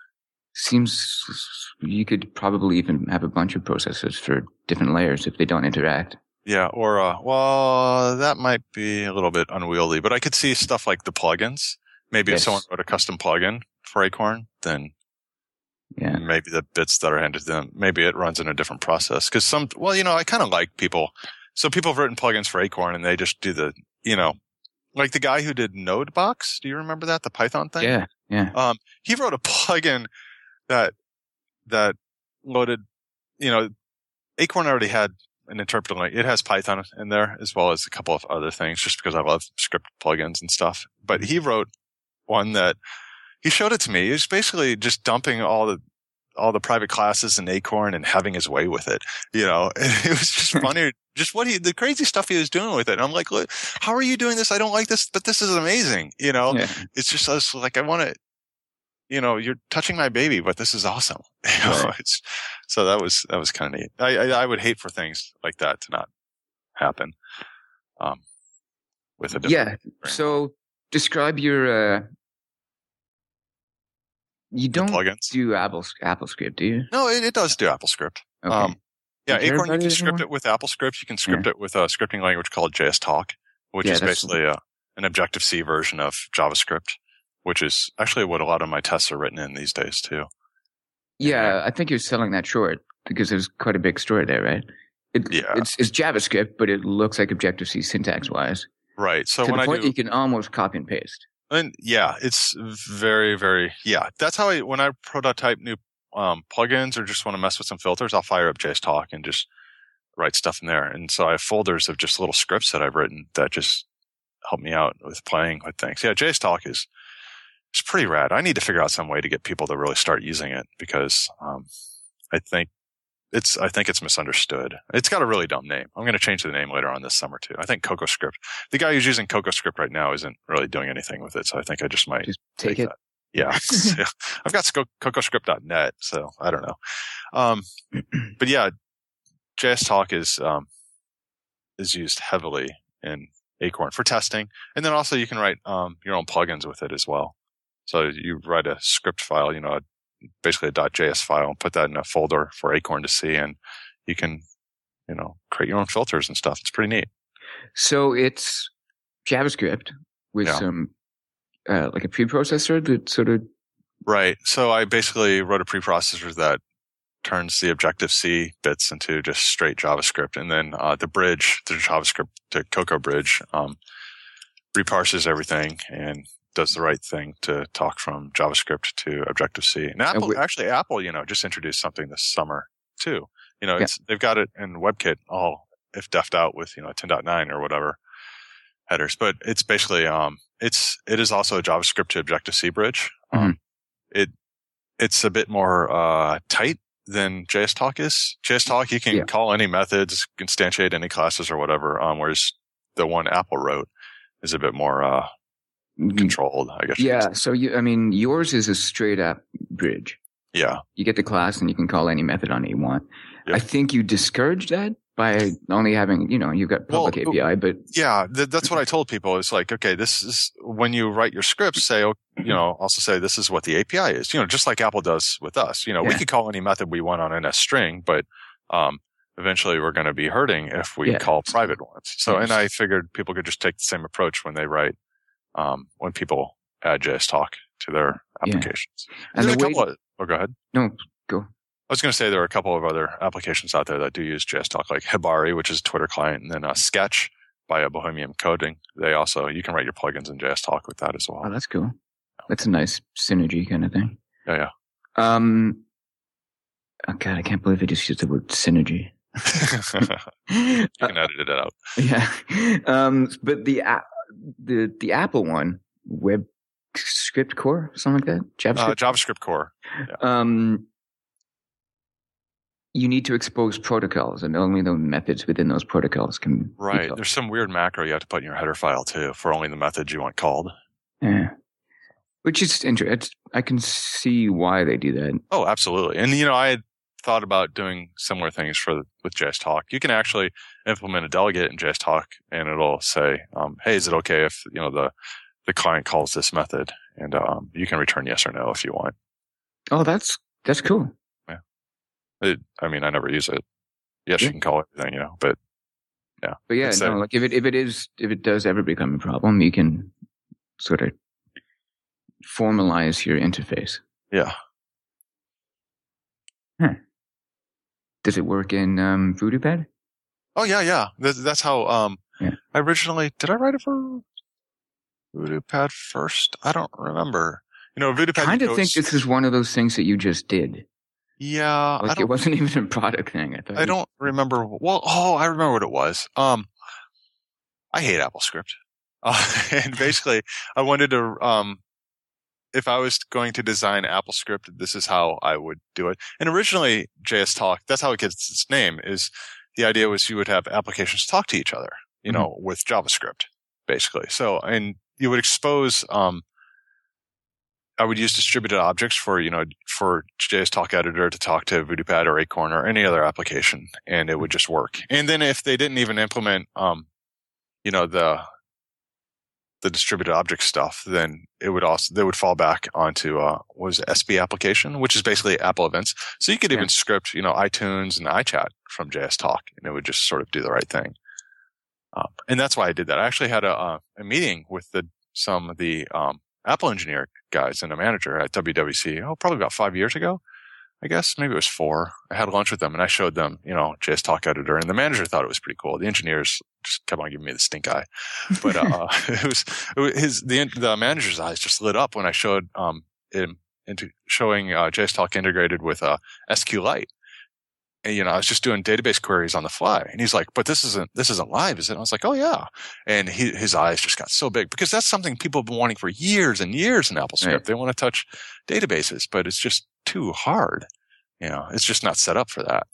Seems you could probably even have a bunch of processors for different layers if they don't interact. Yeah, or uh, well, that might be a little bit unwieldy, but I could see stuff like the plugins. Maybe Yes. if someone wrote a custom plugin for Acorn, then Yeah. maybe the bits that are handed to them, maybe it runs in a different process. Because some, well, you know, I kind of like people. So people have written plugins for Acorn, and they just do the, you know, like the guy who did Nodebox. Do you remember that, the Python thing? Yeah. Yeah. Um, he wrote a plugin that that loaded, you know, Acorn already had an interpreter. Like, it has Python in there as well as a couple of other things, just because I love script plugins and stuff. But he wrote one that he showed it to me. He was basically just dumping all the all the private classes in Acorn and having his way with it. You know, it was just funny. Just what he, the crazy stuff he was doing with it. And I'm like, look, how are you doing this? I don't like this, but this is amazing. You know, Yeah. it's just I was like, I want to, you know, you're touching my baby, but this is awesome. You know, Right. it's, so that was, that was kind of neat. I, I, I would hate for things like that to not happen. Um, with a different Yeah. So describe your, uh, you don't plugins. do Apple, AppleScript, do you? No, it, it does do AppleScript. Okay. Um, yeah, Do you care Acorn, you about can it script anymore? it with AppleScript. You can script it with a scripting language called J S Talk, which Yeah, is that's- basically a, an Objective-C version of JavaScript, which is actually what a lot of my tests are written in these days too. Yeah, I think you're selling that short because there's quite a big story there, right? It, Yeah. It's, it's JavaScript, but it looks like Objective-C syntax-wise. Right. So to when the I point do, you can almost copy and paste. and yeah, it's very, very, yeah. That's how I, when I prototype new um, plugins or just want to mess with some filters, I'll fire up J S Talk and just write stuff in there. And so I have folders of just little scripts that I've written that just help me out with playing with things. Yeah, J S Talk is, it's pretty rad. I need to figure out some way to get people to really start using it because um, I think it's, I think it's misunderstood. It's got a really dumb name. I'm going to change the name later on this summer too. I think CocoaScript. The guy who's using CocoaScript right now isn't really doing anything with it. So I think I just might Just take it. that. Yeah. Yeah. I've got CocoaScript dot net, so I don't know. Um, but yeah, J S Talk is, um, is used heavily in Acorn for testing. And then also you can write, um, your own plugins with it as well. So you write a script file, you know, basically a .js file and put that in a folder for Acorn to see. And you can, you know, create your own filters and stuff. It's pretty neat. So it's JavaScript with Yeah. some, uh, like a preprocessor that sort of, Right. So I basically wrote a preprocessor that turns the Objective-C bits into just straight JavaScript. And then uh, the bridge, the JavaScript to Cocoa bridge, um, reparses everything and does the right thing to talk from JavaScript to Objective-C. And Apple, we- actually Apple, you know, just introduced something this summer too. You know, Yeah. it's, they've got it in WebKit all if deffed out with, you know, ten point nine or whatever headers, but it's basically, um, it's, it is also a JavaScript to Objective-C bridge. Um, it, it's a bit more, uh, tight than J S Talk is. J S Talk, you can Yeah. call any methods, instantiate any classes or whatever. Um, whereas the one Apple wrote is a bit more, uh, controlled, I guess. you could yeah. say. So you, I mean, yours is a straight up bridge. Yeah. You get the class and you can call any method on it you want. Yeah. I think you discourage that by only having, you know, you've got public Well, A P I, but Yeah, th- that's what I told people. It's like, okay, this is when you write your scripts, say, oh, you know, also say this is what the A P I is, you know, just like Apple does with us. You know, we Yeah. could call any method we want on N S string, but, um, eventually we're going to be hurting if we Yeah. call private ones. So, Yes. and I figured people could just take the same approach when they write, um, when people add J S Talk to their Yeah. applications. And There's a the way- couple of, oh, go ahead. no, go. I was going to say there are a couple of other applications out there that do use J S Talk, like Hibari, which is a Twitter client, and then uh, Sketch by uh, Bohemian Coding. They also, you can write your plugins in J S Talk with that as well. Oh, that's cool. That's a nice synergy kind of thing. Yeah, yeah. Um, oh God, I can't believe I just used the word synergy. You can edit it out. Yeah. Um, but the app, the, the Apple one, Web Script Core, something like that? JavaScript. Uh, JavaScript Core. Um, you need to expose protocols, and only the methods within those protocols can be Right. called. There's some weird macro you have to put in your header file too for only the methods you want called. Yeah. Which is interesting. I can see why they do that. Oh, absolutely. And you know, I had thought about doing similar things for with J S Talk. You can actually implement a delegate in J S Talk, and it'll say, um, "Hey, is it okay if you know the the client calls this method?" And um, you can return yes or no if you want. Oh, that's that's cool. It, I mean, I never use it. Yes, Yeah. you can call it anything, you know, but Yeah. But yeah, It's no, a- like if it if it is if it does ever become a problem, you can sort of formalize your interface. Yeah. Does it work in um, VoodooPad? Oh yeah, yeah. That's, that's how. Um, Yeah. I originally did. I write it for VoodooPad first. I don't remember. You know, VoodooPad. I kind of goes- think this is one of those things that you just did. Yeah, I Like don't. it wasn't even a product thing. I thought. I you- don't remember. Well, oh, I remember what it was. Um, I hate AppleScript, uh, and basically, I wanted to. Um, if I was going to design AppleScript, this is how I would do it. And originally, J S Talk. That's how it gets its name. Is the idea was you would have applications talk to each other, you know, with JavaScript, basically. So, and you would expose. Um, I would use distributed objects for, you know, for J S Talk Editor to talk to VoodooPad or Acorn or any other application, and it would just work. And then if they didn't even implement, um, you know, the the distributed object stuff, then it would also they would fall back onto uh, what was it, S B application, which is basically Apple Events. So you could even Yeah. script, you know, iTunes and iChat from J S Talk, and it would just sort of do the right thing. Um, and that's why I did that. I actually had a, uh, a meeting with the some of the um, Apple engineer guys and a manager at W W C. Oh, probably about five years ago, I guess. Maybe it was four. I had lunch with them and I showed them, you know, J S Talk Editor, and the manager thought it was pretty cool. The engineers just kept on giving me the stink eye, but uh, it was it was his the the manager's eyes just lit up when I showed um him into showing uh, J S Talk integrated with uh, SQLite. And, you know, I was just doing database queries on the fly, and he's like, "But this isn't this isn't live, is it?" And I was like, "Oh yeah," and he, his eyes just got so big because that's something people have been wanting for years and years in AppleScript. Right. They want to touch databases, but it's just too hard. You know, it's just not set up for that.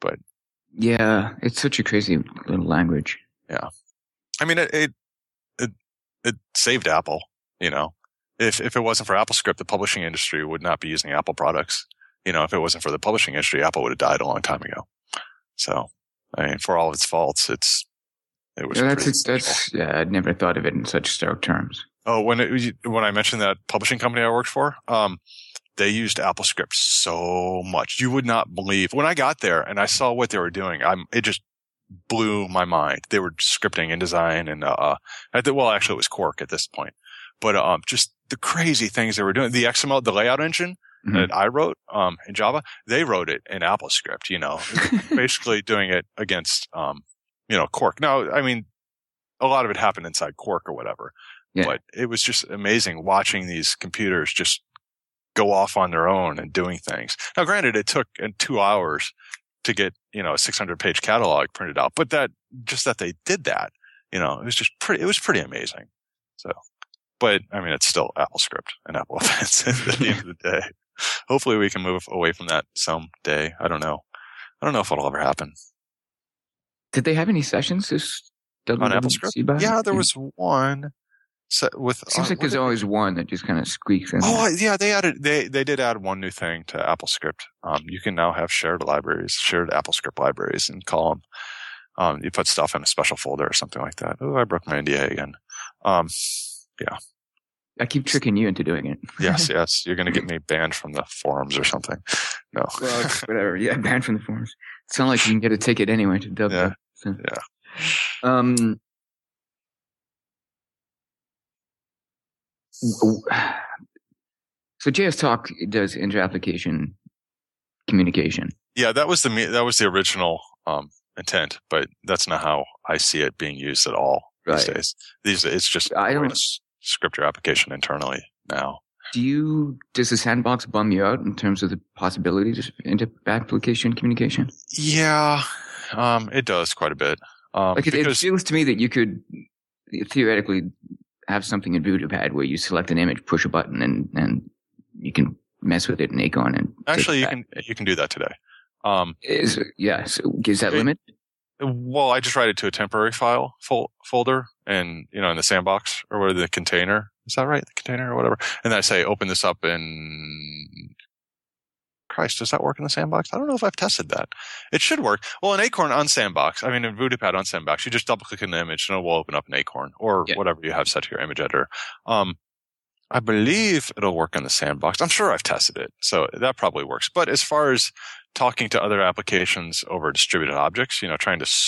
Yeah, it's such a crazy little language. I mean, it it it, it saved Apple. You know, if if it wasn't for AppleScript, the publishing industry would not be using Apple products. You know, if it wasn't for the publishing industry, Apple would have died a long time ago. So, I mean, for all of its faults, it's it was. Yeah, that's pretty essential. that's yeah. I'd never thought of it in such stark terms. Oh, when it when I mentioned that publishing company I worked for, um, they used AppleScript so much. You would not believe when I got there and I saw what they were doing. I'm it just blew my mind. They were scripting InDesign and uh, I th- well, actually, it was Quark at this point, but um, just the crazy things they were doing. The X M L, the layout engine Mhm. that I wrote um in Java, they wrote it in AppleScript. You know, basically doing it against um, you know, Quark. Now, I mean, a lot of it happened inside Quark or whatever. Yeah. But it was just amazing watching these computers just go off on their own and doing things. Now, granted, it took uh, two hours to get, you know, a six hundred page catalog printed out, but that just that they did that, you know, it was just pretty, it was pretty amazing. So, but I mean, it's still AppleScript and Apple Events at the end of the day. Hopefully we can move away from that someday. I don't know. I don't know if it'll ever happen. Did they have any sessions this On W W AppleScript? C by? Yeah, there was one set with, Seems uh, like there's what- always one that just kind of squeaks in. Oh yeah, they added they they did add one new thing to AppleScript. Um, you can now have shared libraries, shared AppleScript libraries, and call them. Um, you put stuff in a special folder or something like that. Oh, I broke my N D A again. Um, I keep tricking you into doing it. yes, yes, you're going to get me banned from the forums or something. No, Well, it's whatever. Yeah, banned from the forums. It's not like you can get a ticket anyway to W. Yeah. So. Yeah. Um. w- So J S Talk does inter-application communication. yeah, that was the me- that was the original um, intent, but that's not how I see it being used at all these Right. days. These it's just I a way don't- to s- script your application internally now. Do you does the sandbox bum you out in terms of the possibilities of inter-application communication? Yeah, um, it does quite a bit. Um, Like it, it because feels to me that you could theoretically have something in VoodooPad where you select an image, push a button, and and you can mess with it in Acorn. And take actually it you back. can you can do that today. Um, Is yeah. So gives that It- limit? well, I just write it to a temporary file fol- folder, and you know, in the sandbox or whatever, the container. Is that right? The container or whatever. And then I say, open this up in. Christ, does that work in the sandbox? I don't know if I've tested that. It should work. Well, in Acorn on sandbox, I mean, in VoodooPad on sandbox, you just double click on the image and it will open up in Acorn or Yeah. whatever you have set to your image editor. Um, I believe it'll work in the sandbox. I'm sure I've tested it, so that probably works. But as far as talking to other applications over distributed objects, you know, trying to s-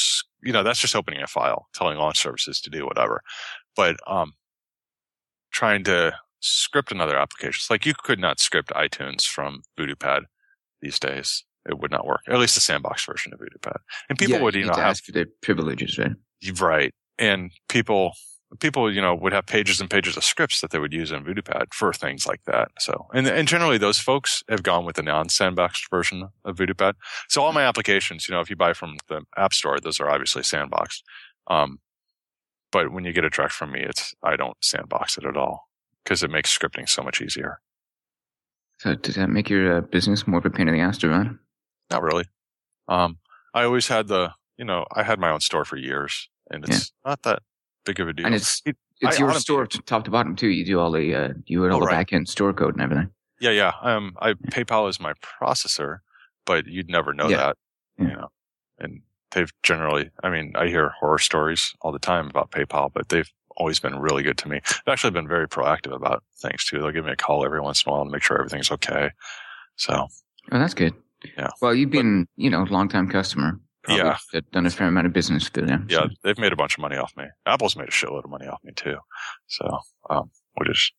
you know, that's just opening a file, telling launch services to do whatever. But um, trying to script another applications, like you could not script iTunes from VoodooPad these days. It would not work. At least the sandbox version of VoodooPad. And people yeah, would, you, you know, have ask for the privileges, right? Right. And people, people, you know, would have pages and pages of scripts that they would use in VoodooPad for things like that. So, and, and generally those folks have gone with the non-sandboxed version of VoodooPad. So all my applications, you know, if you buy from the App Store, those are obviously sandboxed. Um, but when you get it direct from me, it's, I don't sandbox it at all because it makes scripting so much easier. So does that make your uh, business more of a pain in the ass to run? Not really. Um, I always had the, you know, I had my own store for years and it's yeah. not that big of a deal. And it's, it, it's I your store top to bottom too. You do all the, uh, you do all oh, the right. back end store code and everything. Yeah. Yeah. Um, I, PayPal is my processor, but you'd never know yeah. that, yeah. you know, and they've generally, I mean, I hear horror stories all the time about PayPal, but they've always been really good to me. They've actually been very proactive about things too. They'll give me a call every once in a while to make sure everything's okay. So. Oh, that's good. Yeah. Well, you've been, but, you know, a long-time customer. Probably yeah. Done a fair amount of business through them. Yeah. So. They've made a bunch of money off me. Apple's made a shitload of money off me too. So, um, we just.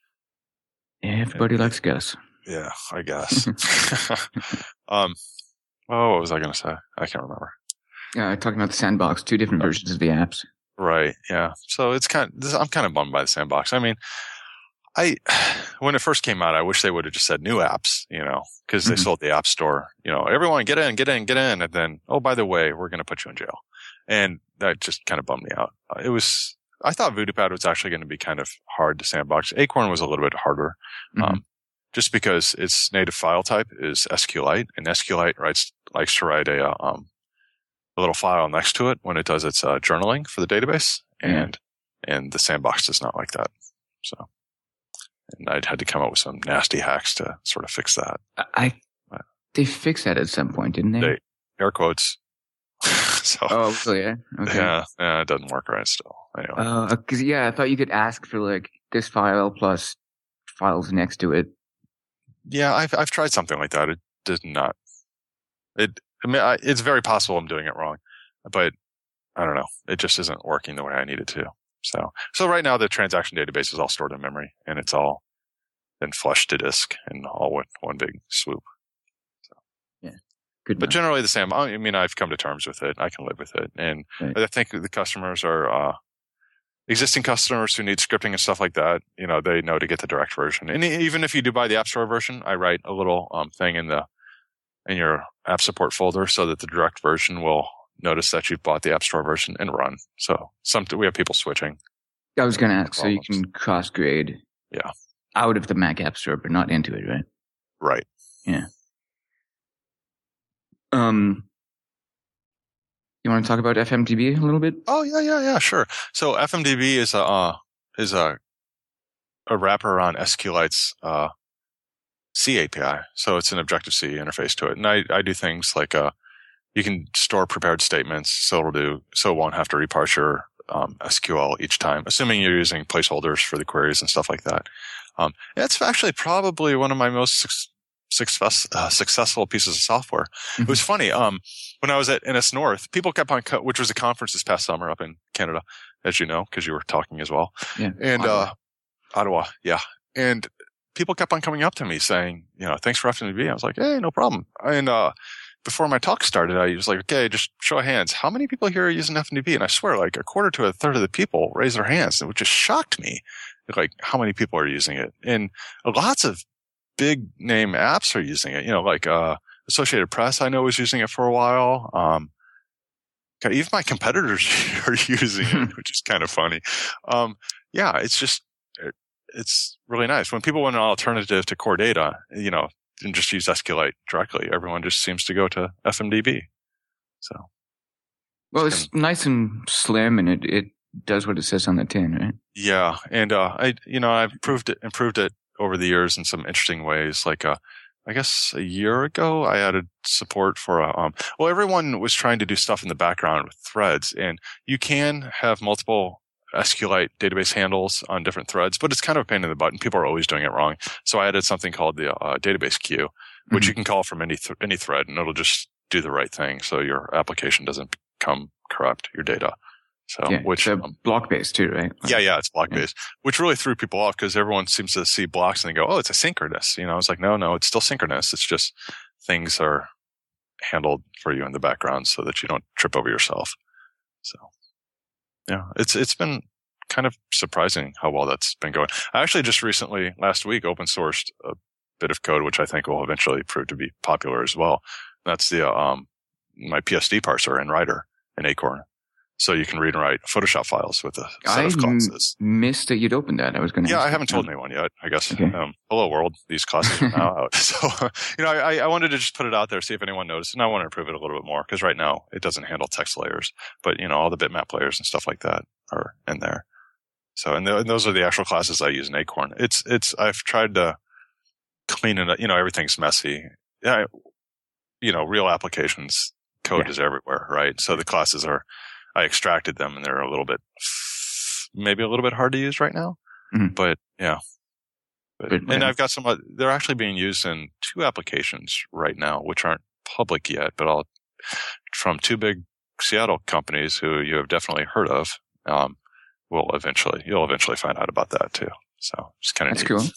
Yeah, everybody yeah. likes Gus. Yeah, I guess. um, oh, what was I going to say? I can't remember. Yeah, talking about the sandbox, two different versions of the apps. Right. Yeah. So it's kind of, I'm kind of bummed by the sandbox. I mean, I, when it first came out, I wish they would have just said new apps, you know, because they mm-hmm. sold the App Store, you know, everyone get in, get in, get in. And then, oh, by the way, we're going to put you in jail. And that just kind of bummed me out. It was, I thought VoodooPad was actually going to be kind of hard to sandbox. Acorn was a little bit harder, mm-hmm. um, just because its native file type is SQLite, and SQLite writes, likes to write a, um, a little file next to it when it does its uh, journaling for the database. And, mm-hmm. and the sandbox does not like that. So. And I'd had to come up with some nasty hacks to sort of fix that. I, they fixed that at some point, didn't they? They air quotes. so, oh, so yeah. Okay. Yeah, yeah, it doesn't work right still. Anyway. Uh, cause yeah, I thought you could ask for like this file plus files next to it. Yeah, I've, I've tried something like that. It did not, it, I mean, I, it's very possible I'm doing it wrong, but I don't know. It just isn't working the way I need it to. So, so right now the transaction database is all stored in memory and it's all then flushed to disk in all one, one big swoop. So, yeah. Good but enough. Generally the same. I mean, I've come to terms with it. I can live with it. And right. I think the customers are, uh, existing customers who need scripting and stuff like that. You know, they know to get the direct version. And even if you do buy the App Store version, I write a little, um, thing in the, in your app support folder so that the direct version will notice that you've bought the App Store version and run. So some, we have people switching. I was going to ask, so you can cross grade yeah. out of the Mac App Store, but not into it, right? Right. Yeah. Um, you want to talk about F M D B a little bit? Oh, yeah, yeah, yeah, sure. So F M D B is a, uh, is a, a wrapper on SQLite's, uh, C A P I. So it's an Objective-C interface to it. And I, I do things like, uh, you can store prepared statements, so it'll do, so it won't have to reparse your um, S Q L each time, assuming you're using placeholders for the queries and stuff like that. Um, it's actually probably one of my most su- success, uh, successful pieces of software. Mm-hmm. It was funny. Um, when I was at N S North, people kept on, co- which was a conference this past summer up in Canada, as you know, because you were talking as well. Yeah. And Ottawa. uh, Ottawa, yeah. And people kept on coming up to me saying, you know, thanks for F M D B. I was like, hey, no problem. And uh, before my talk started, I was like, okay, just show of hands. How many people here are using F M D B? And I swear, like a quarter to a third of the people raised their hands, which just shocked me. Like how many people are using it. And lots of big name apps are using it. You know, like uh, Associated Press, I know, was using it for a while. Um, even my competitors are using it, which is kind of funny. Um, yeah, it's just, it, it's really nice. When people want an alternative to core data, you know, and just use SQLite directly, everyone just seems to go to F M D B. So, well, it's, it's nice and slim, and it, it does what it says on the tin, right? Yeah, and uh, I, you know, I've improved it, improved it over the years in some interesting ways. Like, uh, I guess a year ago, I added support for a. Um, well, everyone was trying to do stuff in the background with threads, and you can have multiple SQLite database handles on different threads, but it's kind of a pain in the butt and people are always doing it wrong. So I added something called the uh, database queue, which mm-hmm. you can call from any th- any thread and it'll just do the right thing. So your application doesn't come corrupt your data. So, yeah, which it's um, block based too, right? Yeah, yeah, it's block based, yeah. Which really threw people off because everyone seems to see blocks and they go, "Oh, it's asynchronous." You know, it's like, no, no, it's still synchronous. It's just things are handled for you in the background so that you don't trip over yourself. So, yeah, it's it's been kind of surprising how well that's been going. I actually just recently, last week, open sourced a bit of code which I think will eventually prove to be popular as well. That's the um my P S D parser in Writer in Acorn. So you can read and write Photoshop files with a set I of classes. M- missed that you'd opened that. I was going to. Yeah, I haven't told anyone yet. I guess. Okay. Um, hello world. These classes are now out. So you know, I, I wanted to just put it out there, see if anyone noticed, and I want to improve it a little bit more because right now it doesn't handle text layers, but you know, all the bitmap layers and stuff like that are in there. So and, the, and those are the actual classes I use in Acorn. It's it's I've tried to clean it up. You know, everything's messy. Yeah, you know, real applications code yeah. is everywhere, right? So the classes are. I extracted them and they're a little bit, maybe a little bit hard to use right now, mm-hmm. but yeah. But, but, and yeah. I've got some, they're actually being used in two applications right now, which aren't public yet, but I'll, from two big Seattle companies who you have definitely heard of, um, will eventually, you'll eventually find out about that too. So it's kind of That's neat. cool.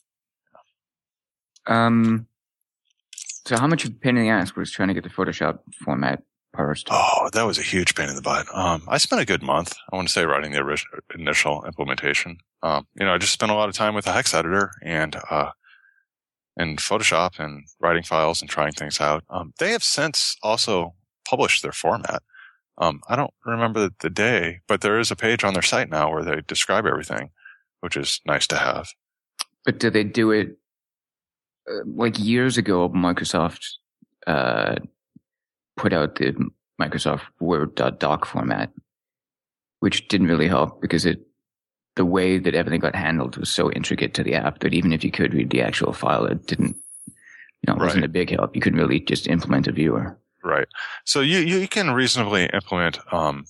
Um, so how much of a pain in the ass was trying to get the Photoshop format parsed? Oh, that was a huge pain in the butt. Um, I spent a good month, I want to say, writing the original, initial implementation. Um, you know, I just spent a lot of time with the hex editor and, uh, and Photoshop and writing files and trying things out. Um, they have since also published their format. Um, I don't remember the day, but there is a page on their site now where they describe everything, which is nice to have. But did they do it uh, like years ago? Microsoft, uh, put out the Microsoft Word doc format, which didn't really help because it, the way that everything got handled was so intricate to the app that even if you could read the actual file, it didn't, you know, it wasn't right. a big help. You couldn't really just implement a viewer. Right. So you, you can reasonably implement, um,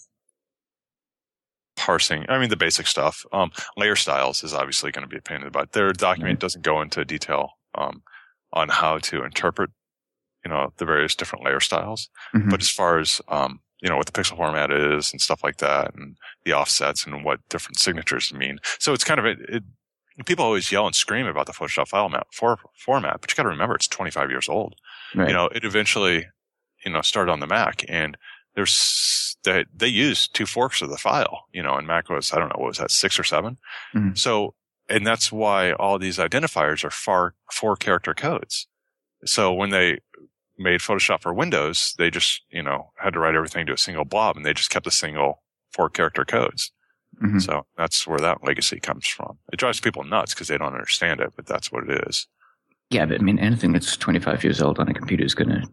parsing. I mean, the basic stuff. Um, layer styles is obviously going to be a pain in the butt. Their document right. doesn't go into detail, um, on how to interpret you know, the various different layer styles. Mm-hmm. But as far as, um, you know, what the pixel format is and stuff like that and the offsets and what different signatures mean. So it's kind of, it, it people always yell and scream about the Photoshop file map for, format, but you got to remember it's twenty-five years old. Right. You know, it eventually, you know, started on the Mac and there's, they, they used two forks of the file, you know, and Mac was, I don't know, what was that, six or seven? Mm-hmm. So, and that's why all these identifiers are far, four character codes. So when they, made Photoshop for Windows, they just, you know, had to write everything to a single blob and they just kept the single four character codes. Mm-hmm. So that's where that legacy comes from. It drives people nuts because they don't understand it, but that's what it is. Yeah, but I mean, anything that's twenty-five years old on a computer is going to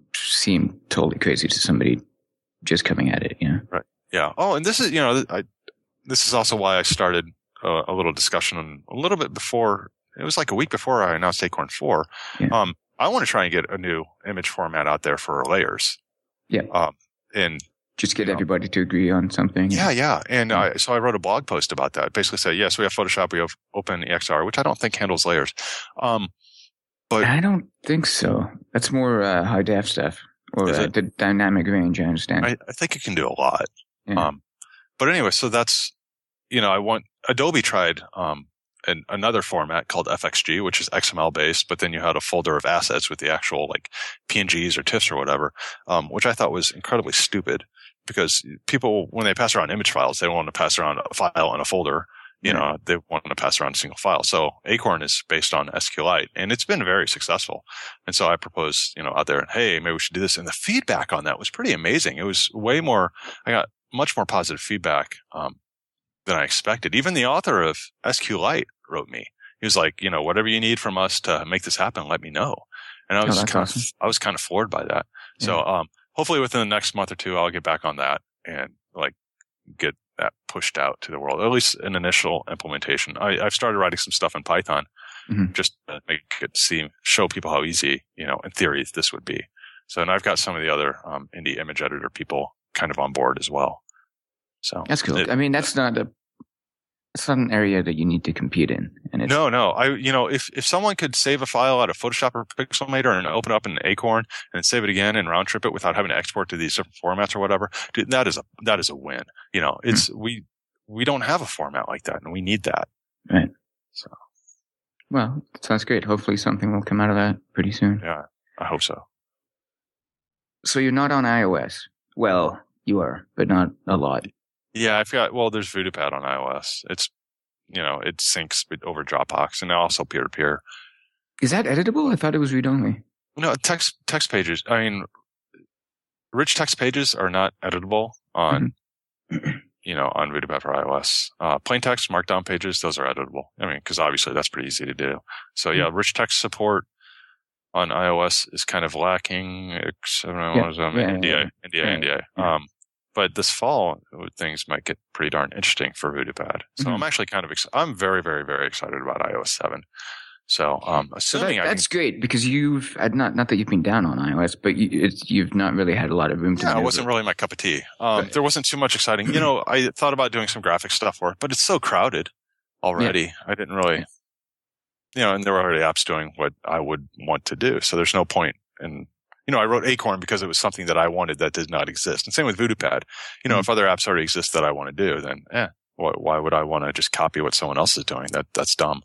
seem totally crazy to somebody just coming at it, you know? Right. Yeah. Oh, and this is, you know, I, this is also why I started uh, a little discussion a little bit before, it was like a week before I announced Acorn four. Yeah. Um, I want to try and get a new image format out there for layers. Yeah. Um, and just get everybody know, to agree on something. Yeah, yeah. And yeah. I, so I wrote a blog post about that. Basically said, yes, we have Photoshop, we have OpenEXR, which I don't think handles layers. Um, but I don't think so. That's more uh, high def stuff or uh, the dynamic range. I understand. I, I think it can do a lot. Yeah. Um, but anyway, so that's, you know, I want, Adobe tried, um, An, another format called F X G, which is X M L based, but then you had a folder of assets with the actual like P N Gs or TIFFs or whatever, um, which I thought was incredibly stupid because people, when they pass around image files, they don't want to pass around a file in a folder. You know, they want to pass around a single file. So Acorn is based on SQLite and it's been very successful. And so I proposed, you know, out there, hey, maybe we should do this. And the feedback on that was pretty amazing. It was way more, I got much more positive feedback, um, than I expected. Even the author of SQLite wrote me. He was like, you know, whatever you need from us to make this happen, let me know. And I was oh, kind awesome. of, I was kind of floored by that. Yeah. So, um, hopefully within the next month or two, I'll get back on that and like get that pushed out to the world, at least an initial implementation. I, I've started writing some stuff in Python mm-hmm. just to make it seem, show people how easy, you know, in theory this would be. So, and I've got some of the other, um, indie image editor people kind of on board as well. So that's cool. it, I mean, that's not a, it's not an area that you need to compete in. And it's, no, no. I, you know, if, if someone could save a file out of Photoshop or Pixelmator and open up in Acorn and save it again and round trip it without having to export to these different formats or whatever, dude, that is a, that is a win. You know, it's, mm-hmm. we, we don't have a format like that and we need that. Right. So. Well, sounds great. Hopefully something will come out of that pretty soon. Yeah, I hope so. So you're not on iOS. Well, you are, but not a lot. Yeah, I forgot. Well, there's VoodooPad on iOS. It's, you know, it syncs over Dropbox and also peer-to-peer. Is that editable? I thought it was read-only. No, text text pages. I mean, rich text pages are not editable on, mm-hmm. you know, on VoodooPad for iOS. Uh, plain text, markdown pages, those are editable. I mean, because obviously that's pretty easy to do. So yeah, mm-hmm. rich text support on iOS is kind of lacking. Except, yeah. what is that? Yeah, N D A, yeah, N D A, yeah, N D A. Yeah. Um, But this fall, things might get pretty darn interesting for VoodooPad. So mm-hmm. I'm actually kind of, ex- I'm very, very, very excited about iOS seven. So, um, assuming so that, I that's can, great because you've not, not that you've been down on iOS, but you, it's, you've not really had a lot of room to. Yeah, it wasn't really my cup of tea. Um, right. There wasn't too much exciting. You know, I thought about doing some graphic stuff for it, but it's so crowded already. Yeah. I didn't really, you know, and there were already apps doing what I would want to do. So there's no point in. You know, I wrote Acorn because it was something that I wanted that did not exist. And same with VoodooPad. You know, mm-hmm. if other apps already exist that I want to do, then eh, why, why would I want to just copy what someone else is doing? That That's dumb.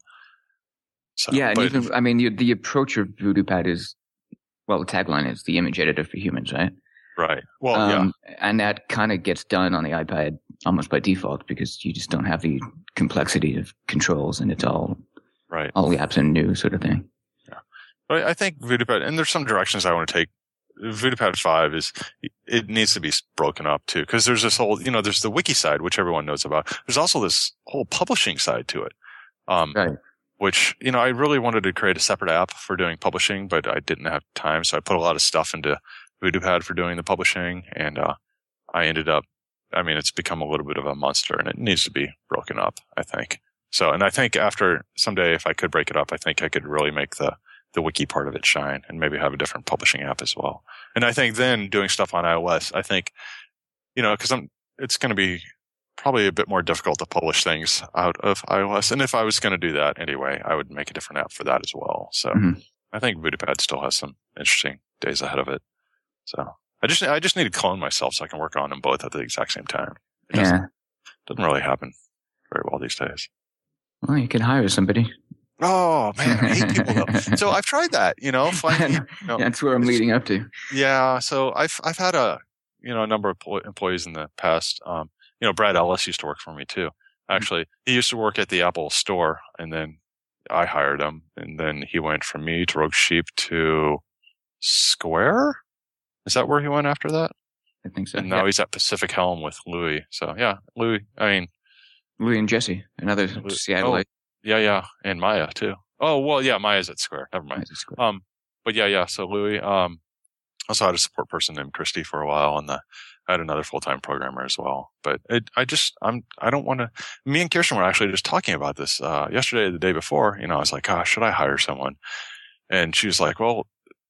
So, yeah, and but, even, I mean, the, the approach of VoodooPad is, well, the tagline is the image editor for humans, right? Right. Well, um, yeah. And that kind of gets done on the iPad almost by default because you just don't have the complexity of controls and it's all, right. all the apps are new sort of thing. But I think VoodooPad, and there's some directions I want to take. VoodooPad five is, it needs to be broken up too, because there's this whole, you know, there's the wiki side, which everyone knows about. There's also this whole publishing side to it. Um, right. Which, you know, I really wanted to create a separate app for doing publishing, but I didn't have time. So I put a lot of stuff into VoodooPad for doing the publishing. And, uh, I ended up, I mean, it's become a little bit of a monster and it needs to be broken up, I think. So, and I think after someday, if I could break it up, I think I could really make the, the wiki part of it shine and maybe have a different publishing app as well. And I think then doing stuff on iOS, I think, you know, cause I'm, it's going to be probably a bit more difficult to publish things out of iOS. And if I was going to do that anyway, I would make a different app for that as well. So mm-hmm. I think VoodooPad still has some interesting days ahead of it. So I just, I just need to clone myself so I can work on them both at the exact same time. It yeah. doesn't, doesn't really happen very well these days. Well, you can hire somebody. Oh man, I hate people though. So I've tried that, you know, finding, you know, that's where I'm leading up to. Yeah. So I've, I've had a, you know, a number of employees in the past. Um, you know, Brad Ellis used to work for me too. Actually, he used to work at the Apple store and then I hired him and then he went from me to Rogue Sheep to Square. Is that where he went after that? I think so. And now yeah. he's at Pacific Helm with Louis. So yeah, Louis, I mean. Louis and Jesse, another Seattle. Oh, yeah, yeah. And Maya too. Oh, well, yeah, Maya's at Square. Never mind. Square. Um, but yeah, yeah. So Louis, um, also had a support person named Christy for a while and the, I had another full-time programmer as well. But it, I just, I'm, I don't want to, me and Kirsten were actually just talking about this, uh, yesterday, the day before, you know, I was like, gosh, should I hire someone? And she was like, well,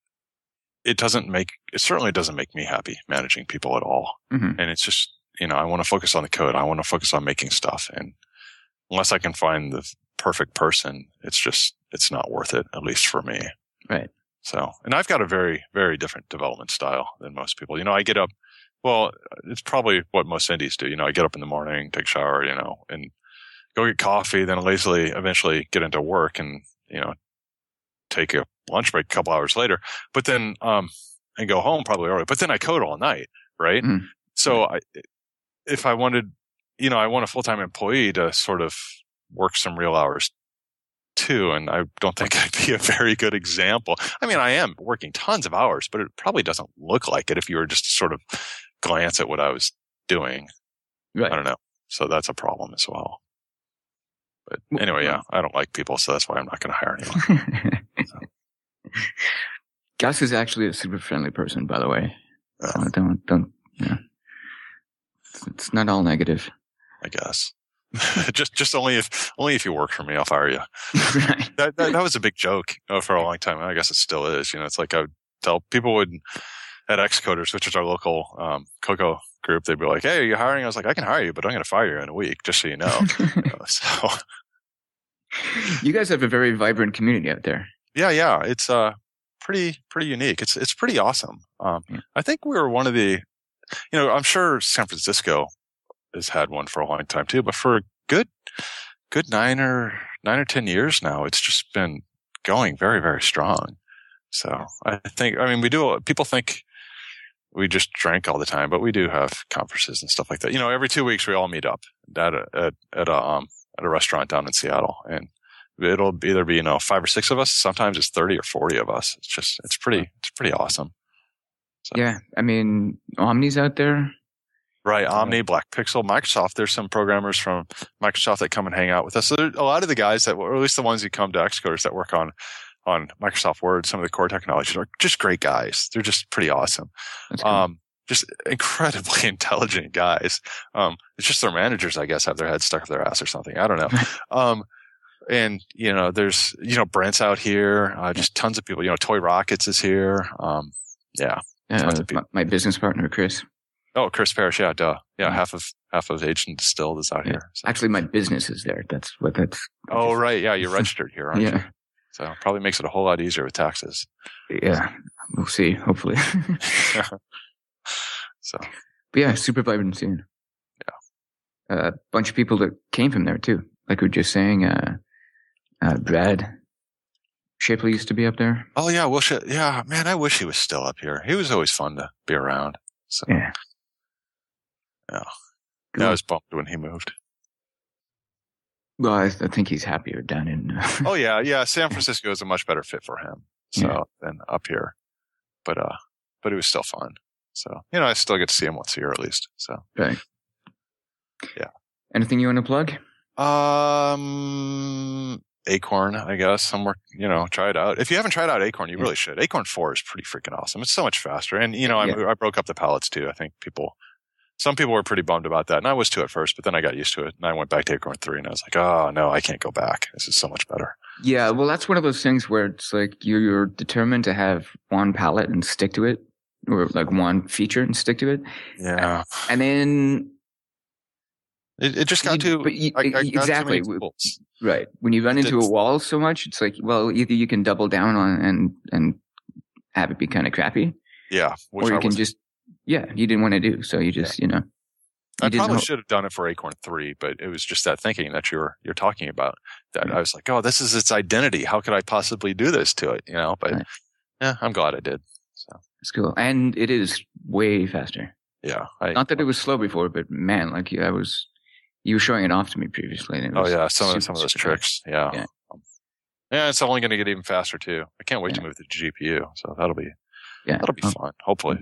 it doesn't make, it certainly doesn't make me happy managing people at all. Mm-hmm. And it's just, you know, I want to focus on the code. I want to focus on making stuff. And unless I can find the perfect person, it's just, it's not worth it, at least for me. Right. So, and I've got a very, very different development style than most people. You know, I get up, well, it's probably what most indies do. You know, I get up in the morning, take a shower, you know, and go get coffee, then lazily eventually get into work and, you know, take a lunch break a couple hours later, but then, um, and go home probably early, but then I code all night. Right. Mm-hmm. So I, if I wanted, you know, I want a full-time employee to sort of work some real hours too. And I don't think I'd be a very good example. I mean, I am working tons of hours, but it probably doesn't look like it if you were just to sort of glance at what I was doing. Right. I don't know. So that's a problem as well. But anyway, yeah, I don't like people, so that's why I'm not going to hire anyone. So. Gus is actually a super friendly person, by the way. Uh, so don't, don't, yeah. It's, it's not all negative. I guess. just, just only if, only if you work for me, I'll fire you. Right. That, that, that was a big joke uh, for a long time. I guess it still is. You know, it's like I would tell people would, at Xcoders, which is our local um, Cocoa group, they'd be like, "Hey, are you hiring?" I was like, "I can hire you, but I'm going to fire you in a week, just so you know." uh, so, you guys have a very vibrant community out there. Yeah, yeah, it's uh pretty pretty unique. It's it's pretty awesome. Um, yeah. I think we were one of the, you know, I'm sure San Francisco has had one for a long time too, but for a good good nine or nine or ten years now, it's just been going very very strong. So I think, I mean, we do. People think we just drank all the time, but we do have conferences and stuff like that. You know, every two weeks we all meet up at a, at, at a, um, at a restaurant down in Seattle, and it'll either be, you know, five or six of us. Sometimes it's thirty or forty of us. It's just, it's pretty, it's pretty awesome. So. Yeah. I mean, Omni's out there. Right. Omni, Black Pixel, Microsoft. There's some programmers from Microsoft that come and hang out with us. So there, a lot of the guys that, or at least the ones who come to Xcoders that work on on Microsoft Word, some of the core technologies are just great guys. They're just pretty awesome. Cool. Um, just incredibly intelligent guys. Um, it's just their managers, I guess, have their heads stuck up their ass or something. I don't know. um, and, you know, there's, you know, Brent's out here, uh, just tons of people, you know, Toy Rockets is here. Um, yeah. Uh, my, my business partner, Chris. Oh, Chris Parrish. Yeah. Duh. Yeah. yeah. Half of, half of Aged and Distilled is out yeah. here. So. Actually, my business is there. That's what that's. Oh, just, right. Yeah. You're registered here, aren't yeah. you? So probably makes it a whole lot easier with taxes. Yeah, we'll see. Hopefully. So. But yeah, super vibrant scene. Yeah. A uh, bunch of people that came from there too. Like we were just saying, uh, uh, Brad Shipley used to be up there. Oh yeah, well, yeah, man, I wish he was still up here. He was always fun to be around. So. Yeah. Yeah. Cool. I was bummed when he moved. Well, I, I think he's happier down in. Uh, oh yeah, yeah. San Francisco is a much better fit for him, so yeah. than up here. But uh, but it was still fun. So you know, I still get to see him once a year at least. So right. Yeah. Anything you want to plug? Um, Acorn, I guess. Some work. You know, try it out. If you haven't tried out Acorn, you yeah. really should. Acorn four is pretty freaking awesome. It's so much faster, and you know, I, yeah. I broke up the palettes too. I think people. Some people were pretty bummed about that, and I was too at first, but then I got used to it, and I went back to Acorn three, and I was like, oh, no, I can't go back. This is so much better. Yeah, well, that's one of those things where it's like you're, you're determined to have one palette and stick to it, or like one feature and stick to it. Yeah. And then... It, it just got too... You, I, I got exactly. Too many right. When you run into it's, a wall so much, it's like, well, either you can double down on and and have it be kind of crappy. Yeah. Or you I can was, just... Yeah, you didn't want to do, so you just, yeah. you know. You I probably should have done it for Acorn three, but it was just that thinking that you're you're talking about. That right. I was like, oh, this is its identity. How could I possibly do this to it? You know, but right. yeah, I'm glad I did. So it's cool, and it is way faster. Yeah, I, not that it was slow before, but man, like I was, you were showing it off to me previously. And it was oh yeah, some super, of some of those tricks. Yeah. yeah, yeah, it's only going to get even faster too. I can't wait yeah. to move to the G P U. So that'll be yeah, that'll be oh. fun. Hopefully.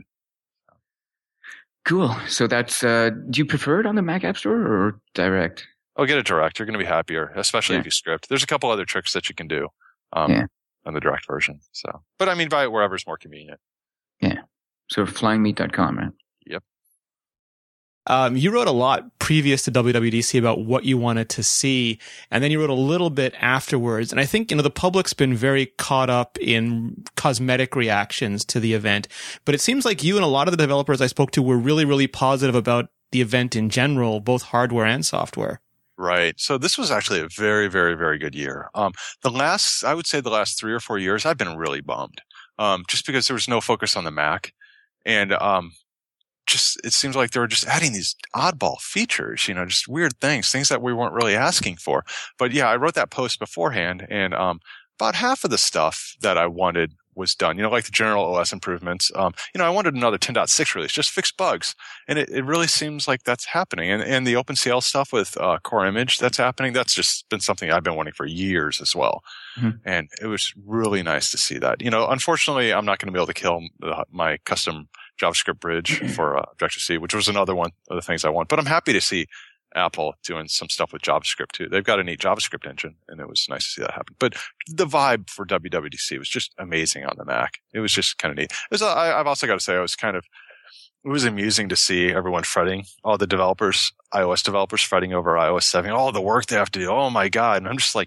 Cool. So that's, uh, do you prefer it on the Mac App Store or direct? Oh, get it direct. You're going to be happier, especially yeah. if you script. There's a couple other tricks that you can do, um, yeah. on the direct version. So, but I mean, buy it wherever's more convenient. Yeah. So flying meat dot com, right? Yep. Um, you wrote a lot previous to W W D C about what you wanted to see, and then you wrote a little bit afterwards. And I think, you know, the public's been very caught up in cosmetic reactions to the event, but it seems like you and a lot of the developers I spoke to were really, really positive about the event in general, both hardware and software. Right. So this was actually a very, very, very good year. Um, the last, I would say the last three or four years, I've been really bummed, um, just because there was no focus on the Mac. And, um, just, it seems like they were just adding these oddball features, you know, just weird things, things that we weren't really asking for. But yeah, I wrote that post beforehand, and, um, about half of the stuff that I wanted was done, you know, like the general O S improvements. Um, you know, I wanted another ten point six release, just fix bugs. And it, it really seems like that's happening. And, and the OpenCL stuff with, uh, Core Image, that's happening. That's just been something I've been wanting for years as well. Mm-hmm. And it was really nice to see that. You know, unfortunately, I'm not going to be able to kill uh, my custom JavaScript bridge for uh, Objective-C, which was another one of the things I want. But I'm happy to see Apple doing some stuff with JavaScript too. They've got a neat JavaScript engine, and it was nice to see that happen. But the vibe for W W D C was just amazing on the Mac. It was just kind of neat. It was, I, I've also got to say, I was kind of, it was amusing to see everyone fretting, all the developers, iOS developers fretting over iOS seven, all the work they have to do. Oh my God. And I'm just like, yeah,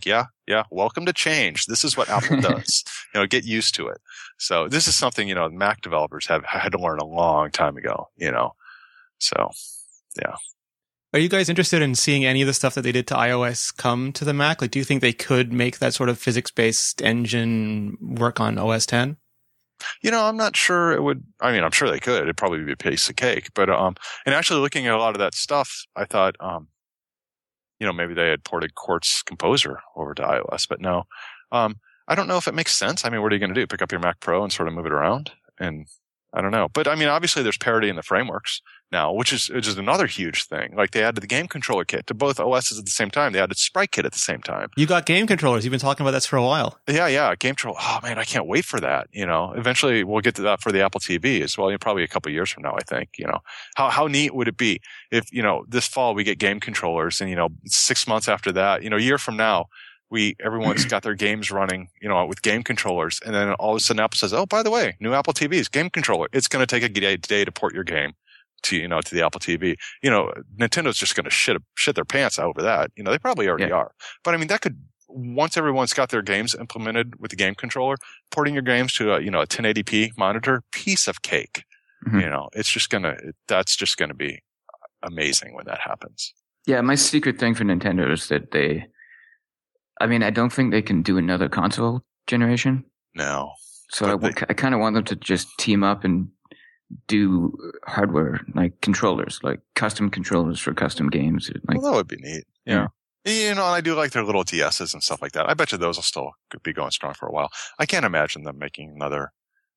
Yeah, welcome to change. This is what Apple does. You know, get used to it. So this is something, you know, Mac developers have had to learn a long time ago, you know. So, yeah. Are you guys interested in seeing any of the stuff that they did to iOS come to the Mac? Like, do you think they could make that sort of physics-based engine work on O S ten? You know, I'm not sure it would. I mean, I'm sure they could. It'd probably be a piece of cake. But, um, and actually looking at a lot of that stuff, I thought, um, you know, maybe they had ported Quartz Composer over to iOS, but no. Um, I don't know if it makes sense. I mean, what are you going to do? Pick up your Mac Pro and sort of move it around? And I don't know. But I mean, obviously there's parity in the frameworks now, which is, which is another huge thing. Like they added the game controller kit to both O Ss at the same time. They added Sprite Kit at the same time. You got game controllers. You've been talking about this for a while. Yeah, yeah. Game controller. Oh man, I can't wait for that. You know, eventually we'll get to that for the Apple T V as well. You know, probably a couple of years from now, I think. You know, how how neat would it be if, you know, this fall we get game controllers and, you know, six months after that, you know, a year from now, we, everyone's got their games running, you know, with game controllers. And then all of a sudden Apple says, oh, by the way, new Apple T Vs, game controller. It's going to take a day, day to port your game to, you know, to the Apple T V. You know, Nintendo's just going to shit, shit their pants over that. You know, they probably already yeah. are. But I mean, that could, once everyone's got their games implemented with the game controller, porting your games to a, you know, a ten eighty p monitor, piece of cake. Mm-hmm. You know, it's just going to, that's just going to be amazing when that happens. Yeah. My secret thing for Nintendo is that they, I mean, I don't think they can do another console generation. No. So I, they, I kind of want them to just team up and do hardware, like controllers, like custom controllers for custom games. Like, well, that would be neat. Yeah. yeah. You know, and I do like their little D S's and stuff like that. I bet you those will still be going strong for a while. I can't imagine them making another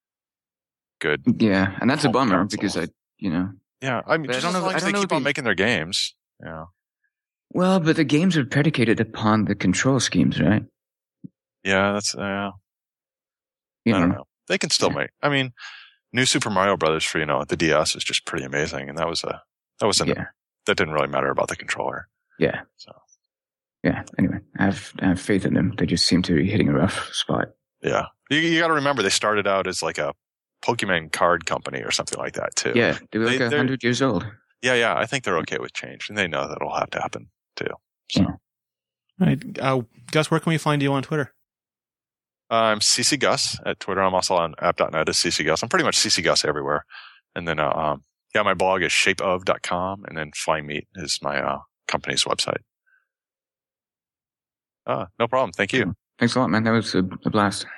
good. Yeah. And that's a bummer console. Because I, you know. Yeah. I mean, just I don't as long know, as they keep on making their games. Yeah. Well, but the games are predicated upon the control schemes, right? Yeah, that's, uh, you I know. don't know. They can still yeah. make, I mean, new Super Mario Brothers for, you know, the D S is just pretty amazing. And that was a, that was a, yeah. that didn't really matter about the controller. Yeah. So. Yeah. Anyway, I have, I have faith in them. They just seem to be hitting a rough spot. Yeah. You, you got to remember they started out as like a Pokemon card company or something like that too. Yeah. They were like a hundred years old. Yeah. Yeah. I think they're okay with change and they know that it'll have to happen too. So. Yeah. All right. Uh, Gus, where can we find you on Twitter? I'm C C Gus at Twitter. I'm also on app dot net as C C Gus. I'm pretty much C C Gus everywhere. And then, uh, um, yeah, my blog is shape of dot com and then Flying Meat is my, uh, company's website. Uh, no problem. Thank you. Thanks a lot, man. That was a, a blast.